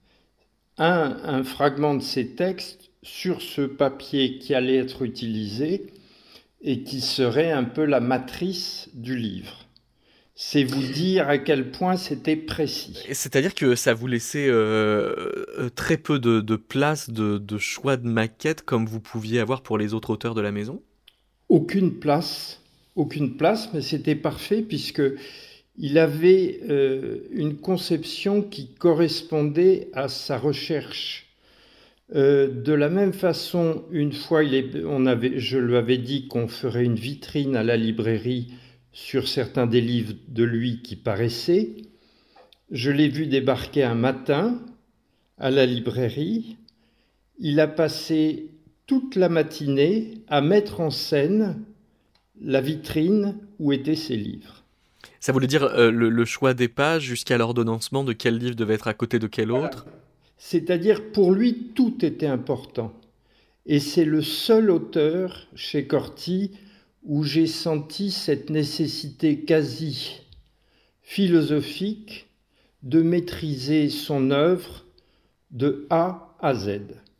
un, un fragment de ses textes sur ce papier qui allait être utilisé et qui serait un peu la matrice du livre. C'est vous dire à quel point c'était précis. C'est-à-dire que ça vous laissait euh, très peu de, de place de, de choix de maquettes comme vous pouviez avoir pour les autres auteurs de la maison ? Aucune place, aucune place, mais c'était parfait puisque il avait euh, une conception qui correspondait à sa recherche. Euh, de la même façon, une fois, il est, on avait, je lui avais dit qu'on ferait une vitrine à la librairie sur certains des livres de lui qui paraissaient. Je l'ai vu débarquer un matin à la librairie. Il a passé toute la matinée à mettre en scène la vitrine où étaient ses livres. Ça voulait dire euh, le, le choix des pages jusqu'à l'ordonnancement de quel livre devait être à côté de quel autre ? Voilà. C'est-à-dire, pour lui, tout était important. Et c'est le seul auteur chez Corti où j'ai senti cette nécessité quasi philosophique de maîtriser son œuvre de A à Z.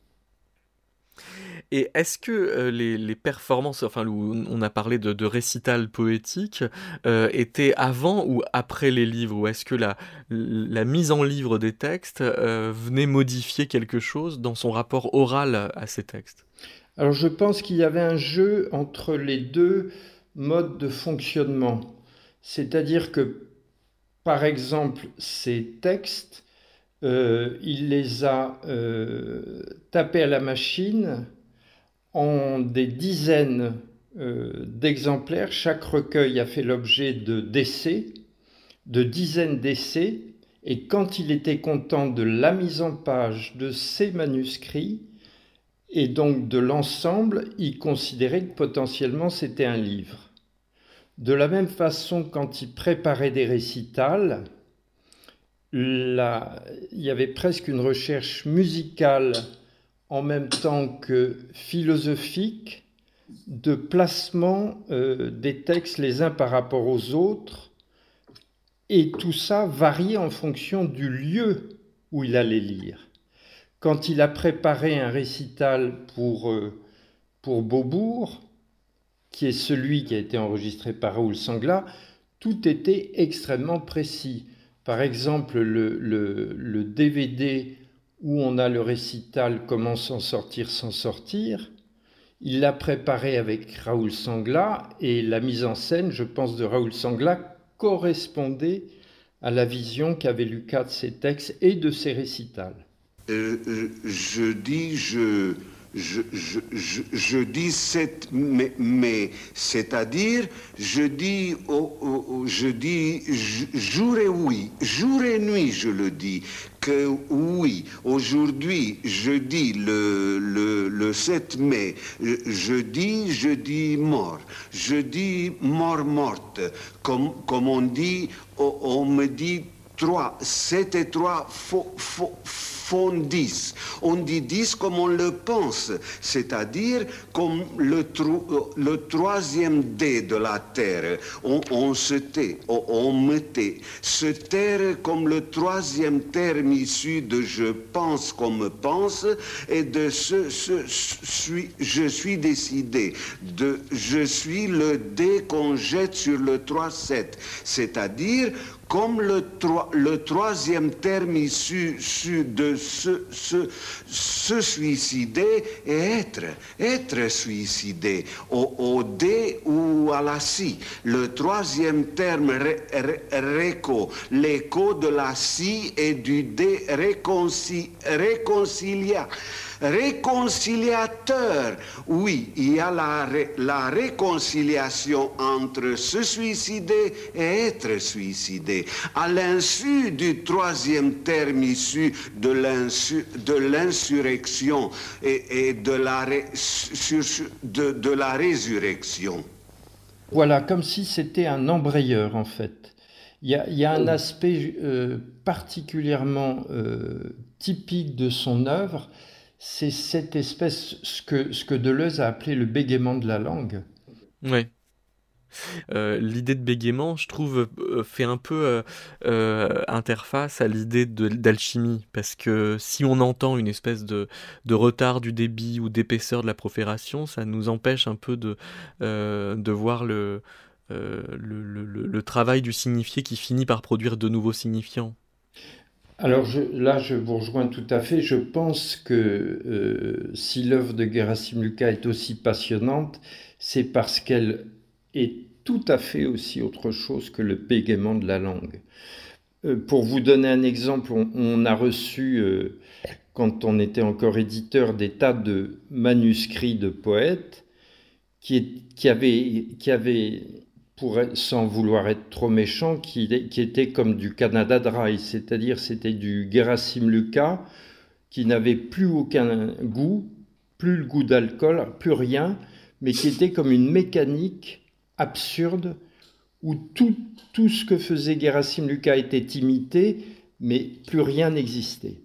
Et est-ce que euh, les, les performances, enfin où on a parlé de, de récital poétique, euh, étaient avant ou après les livres ? Ou est-ce que la, la mise en livre des textes euh, venait modifier quelque chose dans son rapport oral à ces textes ? Alors je pense qu'il y avait un jeu entre les deux modes de fonctionnement. C'est-à-dire que, par exemple, ces textes, euh, il les a euh, tapés à la machine en des dizaines euh, d'exemplaires. Chaque recueil a fait l'objet de d'essais, de dizaines d'essais, et quand il était content de la mise en page de ces manuscrits, et donc de l'ensemble, il considérait que potentiellement c'était un livre. De la même façon, quand il préparait des récitals, là, il y avait presque une recherche musicale en même temps que philosophique, de placement euh, des textes les uns par rapport aux autres, et tout ça variait en fonction du lieu où il allait lire. Quand il a préparé un récital pour, euh, pour Beaubourg, qui est celui qui a été enregistré par Raoul Sangla, tout était extrêmement précis. Par exemple, le, le, le D V D où on a le récital « Comment s'en sortir sans sortir », il l'a préparé avec Raoul Sangla, et la mise en scène, je pense, de Raoul Sangla correspondait à la vision qu'avait Lucas de ses textes et de ses récitals. Euh, je dis, je, je, je, je, je dis cette, mais, mais c'est-à-dire, je dis, oh, oh, oh, je dis, jour et oui, jour et nuit, je le dis, que oui, aujourd'hui, jeudi, le, le, le sept mai, jeudi, jeudi mort, jeudi mort morte, comme, comme on dit, on, on me dit trois, sept et trois, faux, faux, font dix. On dit dix comme on le pense, c'est-à-dire comme le, tro- le troisième dé de la terre. On, on se tait, on, on me tait. Se taire comme le troisième terme issu de je pense comme pense et de ce, ce, ce suis, je suis décidé. De je suis le dé qu'on jette sur le trois sept, c'est-à-dire comme le, tro- le troisième terme issu, issu de se, se, se suicider et être, être suicidé, au, au dé ou à la scie. Le troisième terme, ré, ré, réco, l'écho de la scie et du dé réconci, réconcilia. Réconciliateur, oui, il y a la, la réconciliation entre se suicider et être suicidé. À l'insu du troisième terme issu de, l'insu, de l'insurrection et, et de, la ré, sur, de, de la résurrection. Voilà, comme si c'était un embrayeur en fait. Il y a, il y a un aspect euh, particulièrement euh, typique de son œuvre. C'est cette espèce, ce que, ce que Deleuze a appelé le bégaiement de la langue. Oui. Euh, l'idée de bégaiement, je trouve, euh, fait un peu euh, euh, interface à l'idée de, d'alchimie, parce que si on entend une espèce de, de retard du débit ou d'épaisseur de la profération, ça nous empêche un peu de, euh, de voir le, euh, le, le, le travail du signifié qui finit par produire de nouveaux signifiants. Alors je, là, je vous rejoins tout à fait. Je pense que euh, si l'œuvre de Gerasim Luka est aussi passionnante, c'est parce qu'elle est tout à fait aussi autre chose que le bégaiement de la langue. Euh, pour vous donner un exemple, on, on a reçu, euh, quand on était encore éditeur, des tas de manuscrits de poètes qui, qui avaient... Qui avaient pour être, sans vouloir être trop méchant, qui, qui était comme du Canada Dry, c'est-à-dire c'était du Gerasim Luka qui n'avait plus aucun goût, plus le goût d'alcool, plus rien, mais qui était comme une mécanique absurde où tout, tout ce que faisait Gerasim Luka était imité, mais plus rien n'existait.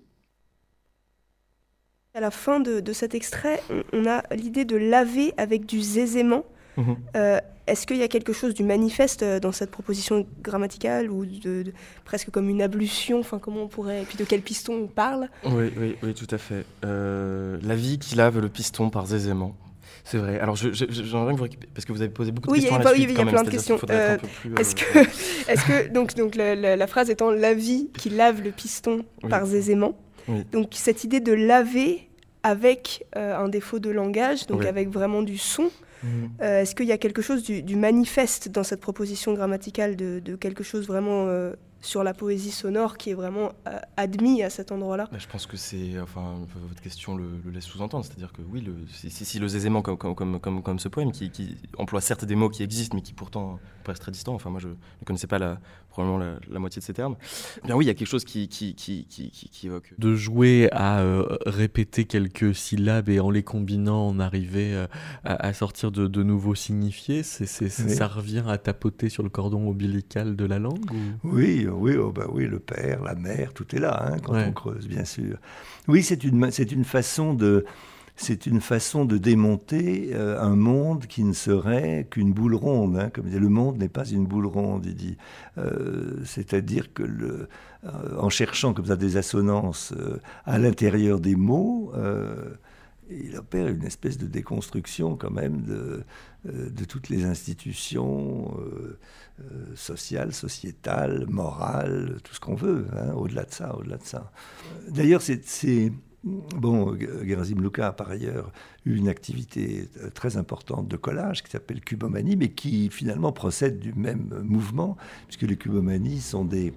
À la fin de, de cet extrait, on, on a l'idée de laver avec du zézément. Mmh. Euh, est-ce qu'il y a quelque chose du manifeste dans cette proposition grammaticale ou de, de, presque comme une ablution, enfin comment on pourrait, et puis de quel piston on parle? Oui, oui, oui, tout à fait. Euh, la vie qui lave le piston par zézément. C'est vrai. Alors, je, je, j'aimerais que vous récupériez, parce que vous avez posé beaucoup de oui, questions a, à la bah, suite. Oui, il y a plein de questions. Euh, plus, est-ce, euh... que, est-ce que, donc, donc la, la, la phrase étant la vie qui lave le piston oui. par zézément. Oui. Donc, cette idée de laver avec euh, un défaut de langage, donc oui. avec vraiment du son. Mmh. Euh, est-ce qu'il y a quelque chose du, du manifeste dans cette proposition grammaticale de, de quelque chose vraiment euh, sur la poésie sonore qui est vraiment euh, admis à cet endroit-là? Bah, je pense que c'est, enfin, votre question le, le laisse sous-entendre, c'est-à-dire que oui, le, si, si le zézément comme, comme, comme, comme, comme ce poème qui, qui emploie certes des mots qui existent mais qui pourtant paraissent très distants. Enfin, moi je ne connaissais pas la probablement la, la moitié de ces termes. Eh bien oui, il y a quelque chose qui, qui, qui, qui, qui, qui évoque. De jouer à euh, répéter quelques syllabes et en les combinant, on arrivait euh, à, à sortir de, de nouveaux signifiés, c'est, c'est, c'est, oui. Ça revient à tapoter sur le cordon ombilical de la langue ou... Oui, oui, oh bah oui, le père, la mère, tout est là hein, quand ouais. on creuse, bien sûr. Oui, c'est une, c'est une façon de... C'est une façon de démonter euh, un monde qui ne serait qu'une boule ronde. Hein, comme il dit, le monde n'est pas une boule ronde, il dit. Euh, c'est-à-dire que, le, euh, en cherchant comme ça des assonances euh, à l'intérieur des mots, euh, il opère une espèce de déconstruction quand même de, euh, de toutes les institutions euh, euh, sociales, sociétales, morales, tout ce qu'on veut. Hein, au-delà de ça, au-delà de ça. D'ailleurs, c'est... c'est Bon, Gerasim Luka a par ailleurs eu une activité très importante de collage qui s'appelle Cubomanie, mais qui finalement procède du même mouvement, puisque les cubomanies sont des,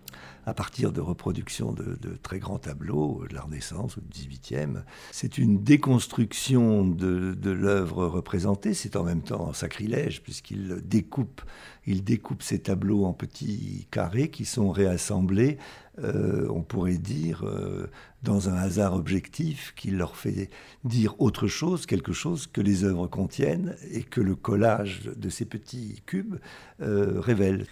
à partir de reproductions de, de très grands tableaux de la Renaissance ou du dix-huitième. C'est une déconstruction de, de l'œuvre représentée, c'est en même temps un sacrilège, puisqu'il découpe, il découpe ces tableaux en petits carrés qui sont réassemblés, euh, on pourrait dire... Euh, dans un hasard objectif qui leur fait dire autre chose, quelque chose que les œuvres contiennent et que le collage de ces petits cubes euh, révèle.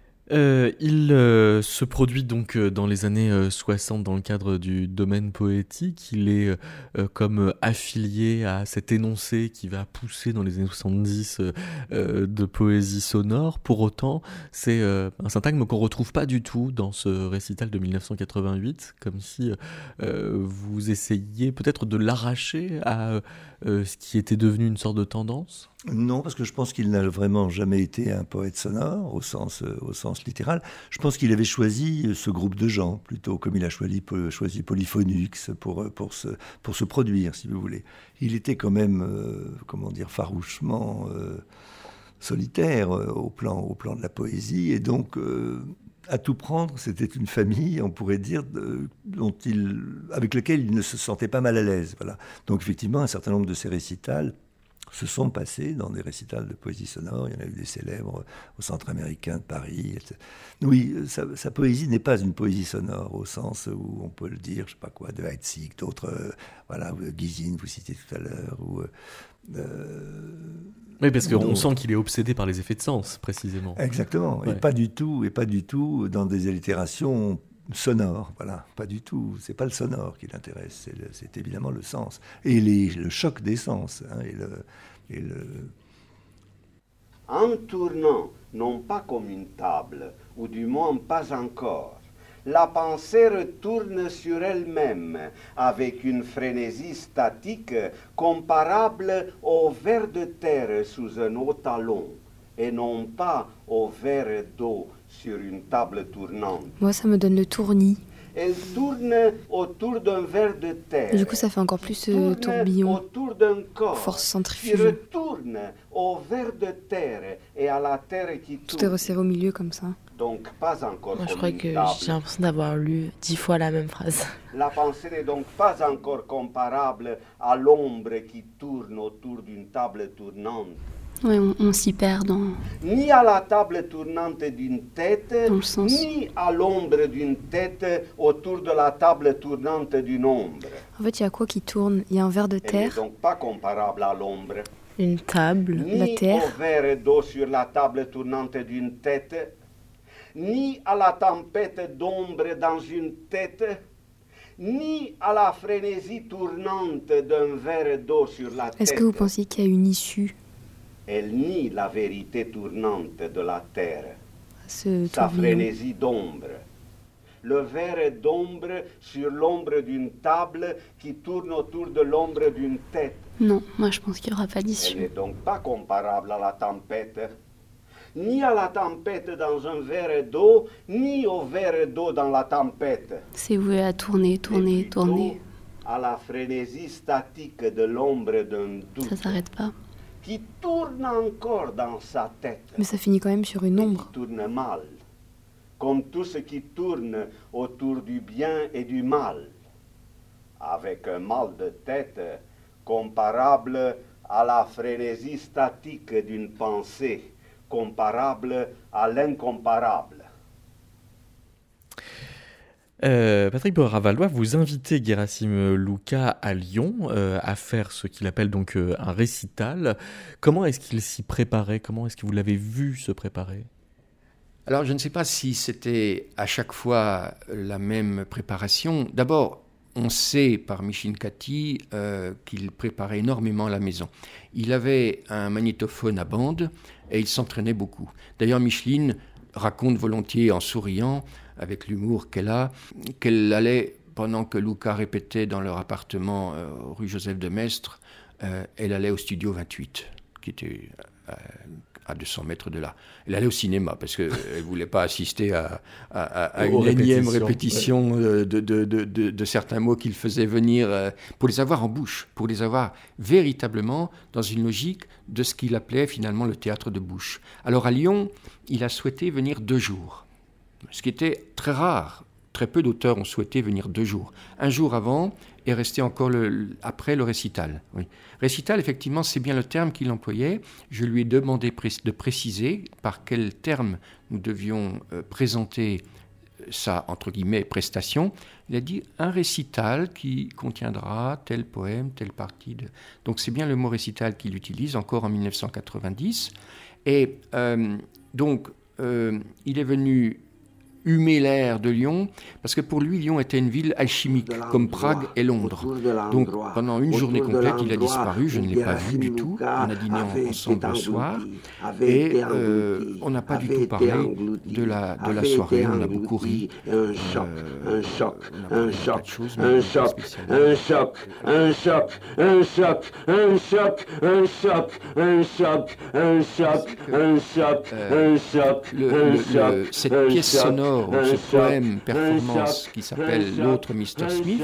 Euh, il euh, se produit donc euh, dans les années euh, soixante dans le cadre du domaine poétique. Il est euh, comme euh, affilié à cet énoncé qui va pousser dans les années soixante-dix euh, euh, de poésie sonore. Pour autant, c'est euh, un syntagme qu'on ne retrouve pas du tout dans ce récital de dix-neuf cent quatre-vingt-huit, comme si euh, vous essayiez peut-être de l'arracher à euh, ce qui était devenu une sorte de tendance. Non, parce que je pense qu'il n'a vraiment jamais été un poète sonore, au sens, au sens littéral. Je pense qu'il avait choisi ce groupe de gens, plutôt comme il a choisi, choisi Polyphonix pour, pour, se, pour se produire, si vous voulez. Il était quand même, euh, comment dire, farouchement euh, solitaire euh, au, plan, au plan de la poésie, et donc... Euh, à tout prendre, c'était une famille, on pourrait dire, de, dont il, avec laquelle il ne se sentait pas mal à l'aise. Voilà. Donc effectivement, un certain nombre de ses récitals se sont passés dans des récitals de poésie sonore. Il y en a eu des célèbres au Centre américain de Paris. Et cetera. Oui, sa, sa poésie n'est pas une poésie sonore au sens où on peut le dire, je sais pas quoi, de Heitzig, d'autres, euh, voilà, Gysin, vous citez tout à l'heure, ou... Euh, oui, parce qu'on sent qu'il est obsédé par les effets de sens, précisément. Exactement, ouais. et pas du tout, et pas du tout dans des allitérations sonores, voilà, pas du tout. C'est pas le sonore qui l'intéresse, c'est, le, c'est évidemment le sens et les, le choc des sens. Hein, et le, et le... En tournant, non pas comme une table, ou du moins pas encore, la pensée retourne sur elle-même avec une frénésie statique comparable au ver de terre sous un haut talon et non pas au verre d'eau sur une table tournante. Moi, ça me donne le tournis. Elle tourne autour d'un ver de terre. Et du coup, ça fait encore plus euh, tourbillon. Autour d'un corps. Force centrifuge. Qui retourne au ver de terre et à la terre qui tourne. Tout est resserré au milieu comme ça. Donc pas encore. Moi, je comme crois une que table. J'ai l'impression d'avoir lu dix fois la même phrase. La pensée n'est donc pas encore comparable à l'ombre qui tourne autour d'une table tournante. Oui, on, on s'y perd dans... Ni à la table tournante d'une tête, dans le sens. Ni à l'ombre d'une tête autour de la table tournante d'une ombre. En fait, il y a quoi qui tourne? Il y a un ver de terre. Elle n'est donc pas comparable à l'ombre. Une table, ni la terre. Ni au verre d'eau sur la table tournante d'une tête, ni à la tempête d'ombre dans une tête, ni à la frénésie tournante d'un verre d'eau sur la tête. Est-ce que vous pensez qu'il y a une issue? Elle nie la vérité tournante de la terre, Ce sa tourbillon. frénésie d'ombre. Le verre d'ombre sur l'ombre d'une table qui tourne autour de l'ombre d'une tête. Non, moi je pense qu'il n'y aura pas Elle d'issue. n'est donc pas comparable à la tempête, ni à la tempête dans un verre d'eau, ni au verre d'eau dans la tempête. C'est voué à tourner, tourner, tourner. À la frénésie statique de l'ombre d'un doute. Ça s'arrête pas. Qui tourne encore dans sa tête. Mais ça finit quand même sur une ombre. Qui tourne mal, comme tout ce qui tourne autour du bien et du mal, avec un mal de tête comparable à la frénésie statique d'une pensée, comparable à l'incomparable. Euh, Patrick Boer-Ravallois, vous invitez Gerasim Luca à Lyon euh, à faire ce qu'il appelle donc euh, un récital. Comment est-ce qu'il s'y préparait ? Comment est-ce que vous l'avez vu se préparer ? Alors, je ne sais pas si c'était à chaque fois la même préparation. D'abord, on sait par Micheline Cathy euh, qu'il préparait énormément à la maison. Il avait un magnétophone à bande et il s'entraînait beaucoup. D'ailleurs, Micheline raconte volontiers en souriant, avec l'humour qu'elle a, qu'elle allait, pendant que Luca répétait dans leur appartement euh, rue Joseph de Maistre, euh, elle allait au studio vingt-huit, qui était euh, à deux cents mètres de là. Elle allait au cinéma, parce qu'elle ne voulait pas assister à, à, à, à une énième répétition ouais. de, de, de, de, de certains mots qu'il faisait venir, euh, pour les avoir en bouche, pour les avoir véritablement dans une logique de ce qu'il appelait finalement le théâtre de bouche. Alors à Lyon, il a souhaité venir deux jours, ce qui était très rare. Très peu d'auteurs ont souhaité venir deux jours. Un jour avant et rester encore le, après le récital. Oui. Récital, effectivement, c'est bien le terme qu'il employait. Je lui ai demandé de préciser par quel terme nous devions euh, présenter sa, entre guillemets, prestation. Il a dit un récital qui contiendra tel poème, telle partie. De... Donc c'est bien le mot récital qu'il utilise, encore en dix-neuf cent quatre-vingt-dix. Et euh, donc, euh, il est venu humer l'air de Lyon, parce que pour lui, Lyon était une ville alchimique, comme Prague et Londres. Donc, pendant une journée complète, il a disparu, je ne l'ai pas vu du tout. On a dîné ensemble le soir, et euh, on n'a pas du tout parlé de la, de la soirée, on a beaucoup ri. Un choc, un choc, un choc, un choc, un choc, un choc, un choc, un choc, un choc, un choc, un choc, un choc, un choc, un choc. Cette pièce sonore, ce poème performance qui s'appelle L'autre mister Smith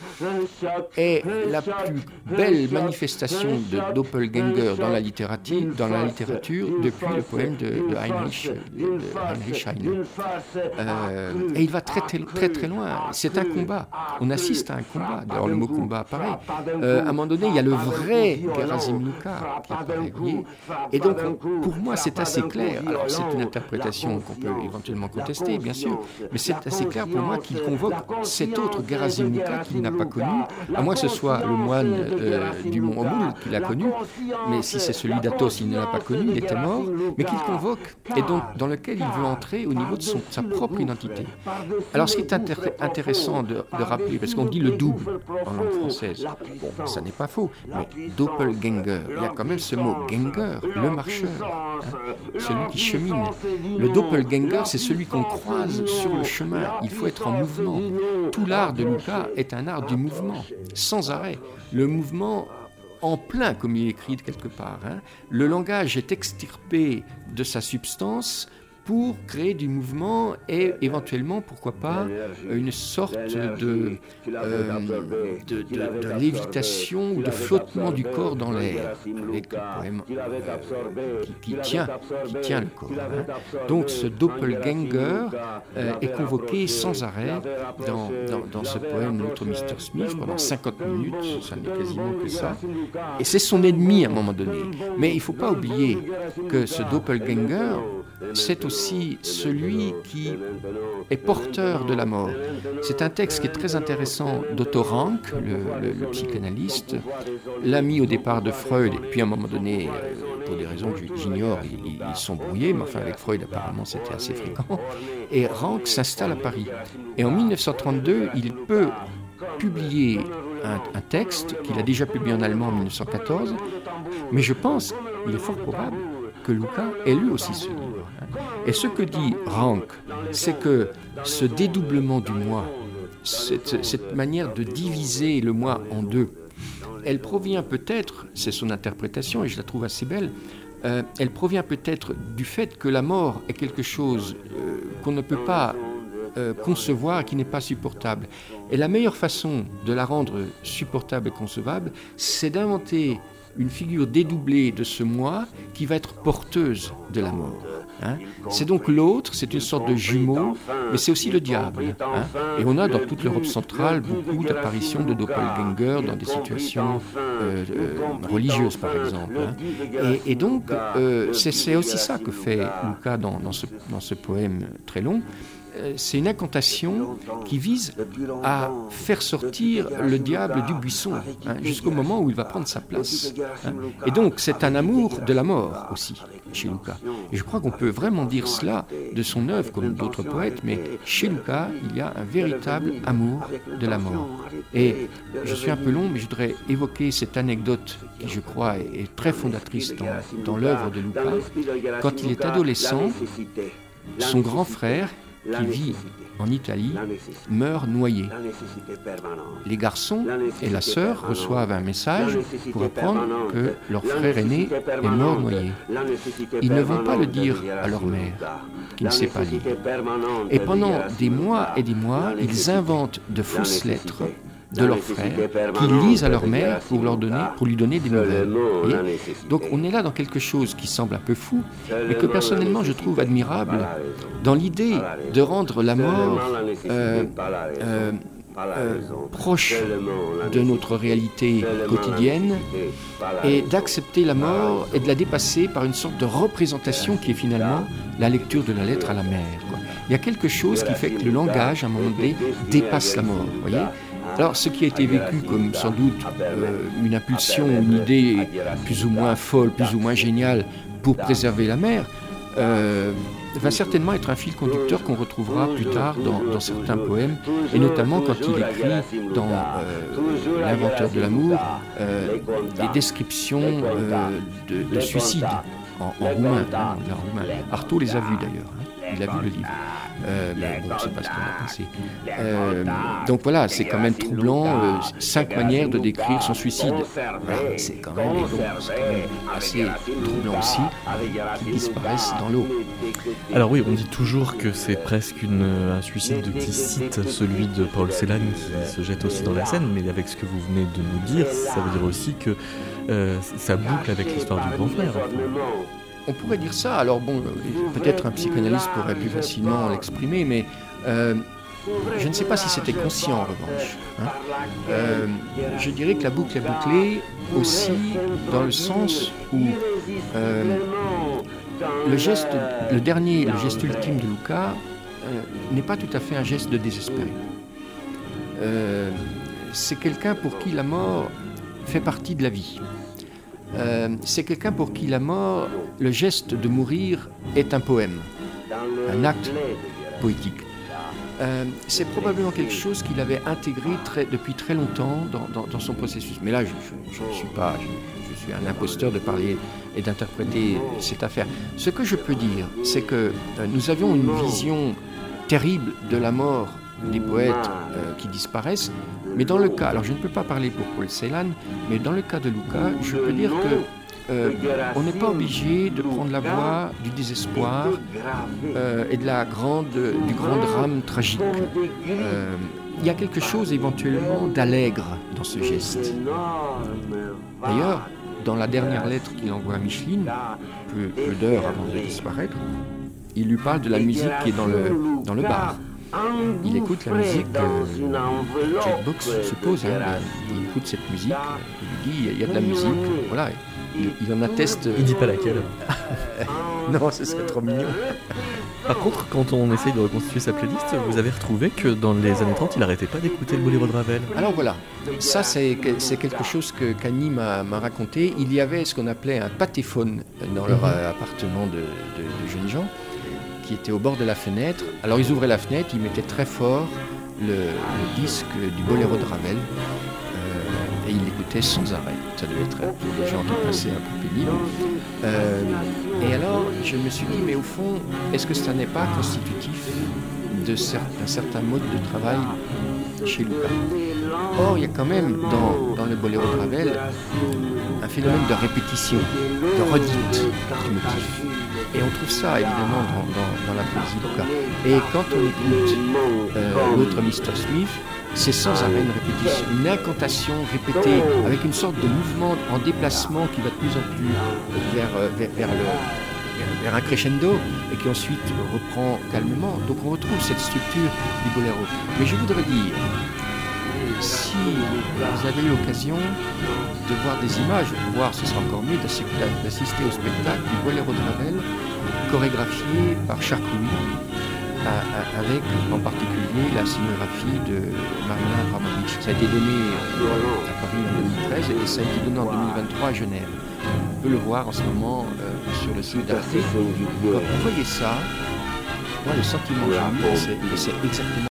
est la plus belle manifestation de doppelganger dans la littérature, dans la littérature depuis le poème de, de Heinrich, de, de Heinrich Heine. Euh, et il va très, très très très loin. C'est un combat. On assiste à un combat. D'ailleurs, le mot combat apparaît. Euh, à un moment donné, il y a le vrai Gerasim Luca qui apparaît. Et donc, pour moi, c'est assez clair. Alors, c'est une interprétation qu'on peut éventuellement contester, bien sûr. Mais c'est assez clair pour moi qu'il convoque cet autre Gerasim Luca qu'il n'a pas connu, à moins que ce soit le moine euh, du Mont Omoul qui l'a connu, mais si c'est celui d'Athos, il ne l'a pas connu, il était mort, mais qu'il convoque, et donc dans lequel il veut entrer au niveau de son, sa propre identité. Alors ce qui est intér- intéressant de, de rappeler, parce qu'on dit le double en langue française, bon, ça n'est pas faux, mais doppelganger, il y a quand même ce mot ganger, le marcheur, hein, celui qui chemine. Le doppelganger, c'est celui qu'on croise sur le chemin. Il faut être en mouvement. Tout l'art de Luca est un art du mouvement, sans arrêt. Le mouvement en plein, comme il écrit quelque part. Hein. Le langage est extirpé de sa substance pour créer du mouvement et éventuellement, pourquoi pas, une sorte de, euh, de, de, de lévitation ou de flottement du corps dans l'air, avec le poème euh, qui, qui, tient, qui tient le corps. Hein. Donc ce doppelganger euh, est convoqué sans arrêt dans, dans, dans ce poème L'autre mister Smith pendant cinquante minutes, ça n'est quasiment que ça. Et c'est son ennemi à un moment donné. Mais il ne faut pas oublier que ce doppelganger, c'est aussi celui qui est porteur de la mort. C'est un texte qui est très intéressant d'Otto Rank, le, le, le psychanalyste, l'ami au départ de Freud, et puis à un moment donné, pour des raisons que j'ignore, ils, ils sont brouillés, mais enfin avec Freud apparemment c'était assez fréquent. Et Rank s'installe à Paris. Et en dix-neuf cent trente-deux, il peut publier un, un texte qu'il a déjà publié en allemand en dix-neuf cent quatorze, mais je pense, il est fort probable, que Luca ait lu aussi ce livre. Et ce que dit Rank, c'est que ce dédoublement du moi, cette, cette manière de diviser le moi en deux, elle provient peut-être, c'est son interprétation et je la trouve assez belle, euh, elle provient peut-être du fait que la mort est quelque chose euh, qu'on ne peut pas euh, concevoir et qui n'est pas supportable. Et la meilleure façon de la rendre supportable et concevable, c'est d'inventer une figure dédoublée de ce moi qui va être porteuse de la mort. Hein. C'est donc l'autre, c'est une sorte de jumeau, mais c'est aussi le diable. Hein. Et on a dans toute l'Europe centrale beaucoup d'apparitions de doppelgangers dans des situations euh, euh, religieuses, par exemple. Hein. Et, et donc, euh, c'est, c'est aussi ça que fait Luca dans, dans, ce, dans ce poème très long. euh, c'est une incantation qui vise à faire sortir le diable du buisson, hein, jusqu'au moment où il va prendre sa place. Hein. Et donc, c'est un amour de la mort aussi, chez Luca. Et je crois qu'on peut vraiment dire cela de son œuvre, comme d'autres poètes, mais chez Luca, il y a un véritable amour de la mort. Et je suis un peu long, mais je voudrais évoquer cette anecdote qui, je crois, est très fondatrice dans, dans l'œuvre de Luca. Quand il est adolescent, son grand frère, qui vit en Italie, meurt noyé. Les garçons et la sœur reçoivent un message pour apprendre que leur frère aîné est mort noyé. Ils ne vont pas le dire à leur mère, qui ne sait pas lire. Et pendant des mois et des mois, ils inventent de fausses lettres de leurs frères, qu'ils lisent à leur mère pour, leur donner, pour lui donner des nouvelles. Et donc on est là dans quelque chose qui semble un peu fou, mais que personnellement je trouve admirable, dans l'idée de rendre la mort euh, euh, euh, proche de notre réalité quotidienne, et d'accepter la mort et de la dépasser par une sorte de représentation qui est finalement la lecture de la lettre à la mère, quoi. Il y a quelque chose qui fait que le langage, à un moment donné, dépasse la mort, voyez. Alors, ce qui a été vécu comme sans doute euh, une impulsion, une idée plus ou moins folle, plus ou moins géniale pour préserver la mer, euh, va certainement être un fil conducteur qu'on retrouvera plus tard dans, dans certains poèmes, et notamment quand il écrit dans euh, L'inventeur de l'amour euh, des descriptions euh, de, de suicides en, en roumain, hein, en roumain. Artaud les a vus d'ailleurs, hein, il a vu le livre. Euh, mais bon, c'est pas ce qu'on a pensé. Euh, donc voilà, c'est quand même troublant. Euh, cinq manières de décrire son suicide. Voilà, c'est quand même, bon, c'est quand même assez troublant aussi, qu'ils disparaissent dans l'eau. Alors oui, on dit toujours que c'est presque une, un suicide qui cite celui de Paul Celan qui se jette aussi dans la Seine, mais avec ce que vous venez de nous dire, ça veut dire aussi que euh, ça boucle avec l'histoire du grand frère. On pourrait dire ça, alors bon, peut-être un psychanalyste pourrait plus facilement l'exprimer, mais euh, je ne sais pas si c'était conscient en revanche. Hein. Euh, je dirais que la boucle est bouclée aussi dans le sens où euh, le geste, le dernier, le geste ultime de Luca euh, n'est pas tout à fait un geste de désespéré. Euh, c'est quelqu'un pour qui la mort fait partie de la vie. Euh, c'est quelqu'un pour qui la mort, le geste de mourir, est un poème, un acte poétique. Euh, c'est probablement quelque chose qu'il avait intégré très, depuis très longtemps dans, dans, dans son processus. Mais là, je ne suis pas, je, je suis un imposteur de parler et d'interpréter cette affaire. Ce que je peux dire, c'est que euh, nous avions une vision terrible de la mort des poètes euh, qui disparaissent, mais dans le cas, alors je ne peux pas parler pour Paul Celan, mais dans le cas de Luca, je peux dire que euh, on n'est pas obligé de prendre la voie du désespoir euh, et de la grande, du grand drame tragique. Euh, il y a quelque chose éventuellement d'allègre dans ce geste. D'ailleurs, dans la dernière lettre qu'il envoie à Micheline, peu, peu d'heures avant de disparaître, il lui parle de la musique qui est dans le, dans le bar. Il écoute la musique, euh, Jack Box suppose, hein, il écoute cette musique, il lui dit il y a de la musique, voilà, il, il en atteste. Il dit pas laquelle. Non, ce serait trop mignon. Par contre, quand on essaye de reconstituer sa playlist, vous avez retrouvé que dans les années trente, il n'arrêtait pas d'écouter le boléro de Ravel. Alors voilà, ça c'est, c'est quelque chose que qu'Annie m'a, m'a raconté. Il y avait ce qu'on appelait un patéphone dans leur euh, appartement de, de, de jeunes gens, qui était au bord de la fenêtre. Alors ils ouvraient la fenêtre, ils mettaient très fort le, le disque du boléro de Ravel euh, et ils l'écoutaient sans arrêt. Ça devait être pour les gens qui passaient un peu pénibles. Euh, et alors je me suis dit, mais au fond, est-ce que ça n'est pas constitutif de cer- d'un certain mode de travail chez Luca? Or, il y a quand même dans, dans le boléro de Ravel un phénomène de répétition, de redite du motif. Et on trouve ça évidemment dans, dans, dans la poésie de Luca. Et quand on écoute euh, l'autre mister Smith, c'est sans arrêt une répétition, une incantation répétée avec une sorte de mouvement en déplacement qui va de plus en plus vers, vers, vers, le, vers, vers un crescendo et qui ensuite reprend calmement. Donc on retrouve cette structure du boléro. Mais je voudrais dire, si vous avez eu l'occasion de voir des images, voire ce sera encore mieux d'assister au spectacle du boléro de Ravel, chorégraphié par Charles Louis, à, à, avec en particulier la scénographie de Marina Abramovic. Ça a été donné euh, à Paris en deux mille treize et ça a été donné en deux mille vingt-trois à Genève. On peut le voir en ce moment euh, sur le site d'Arte. Quand vous voyez ça, moi le sentiment que j'ai eu, c'est, c'est exactement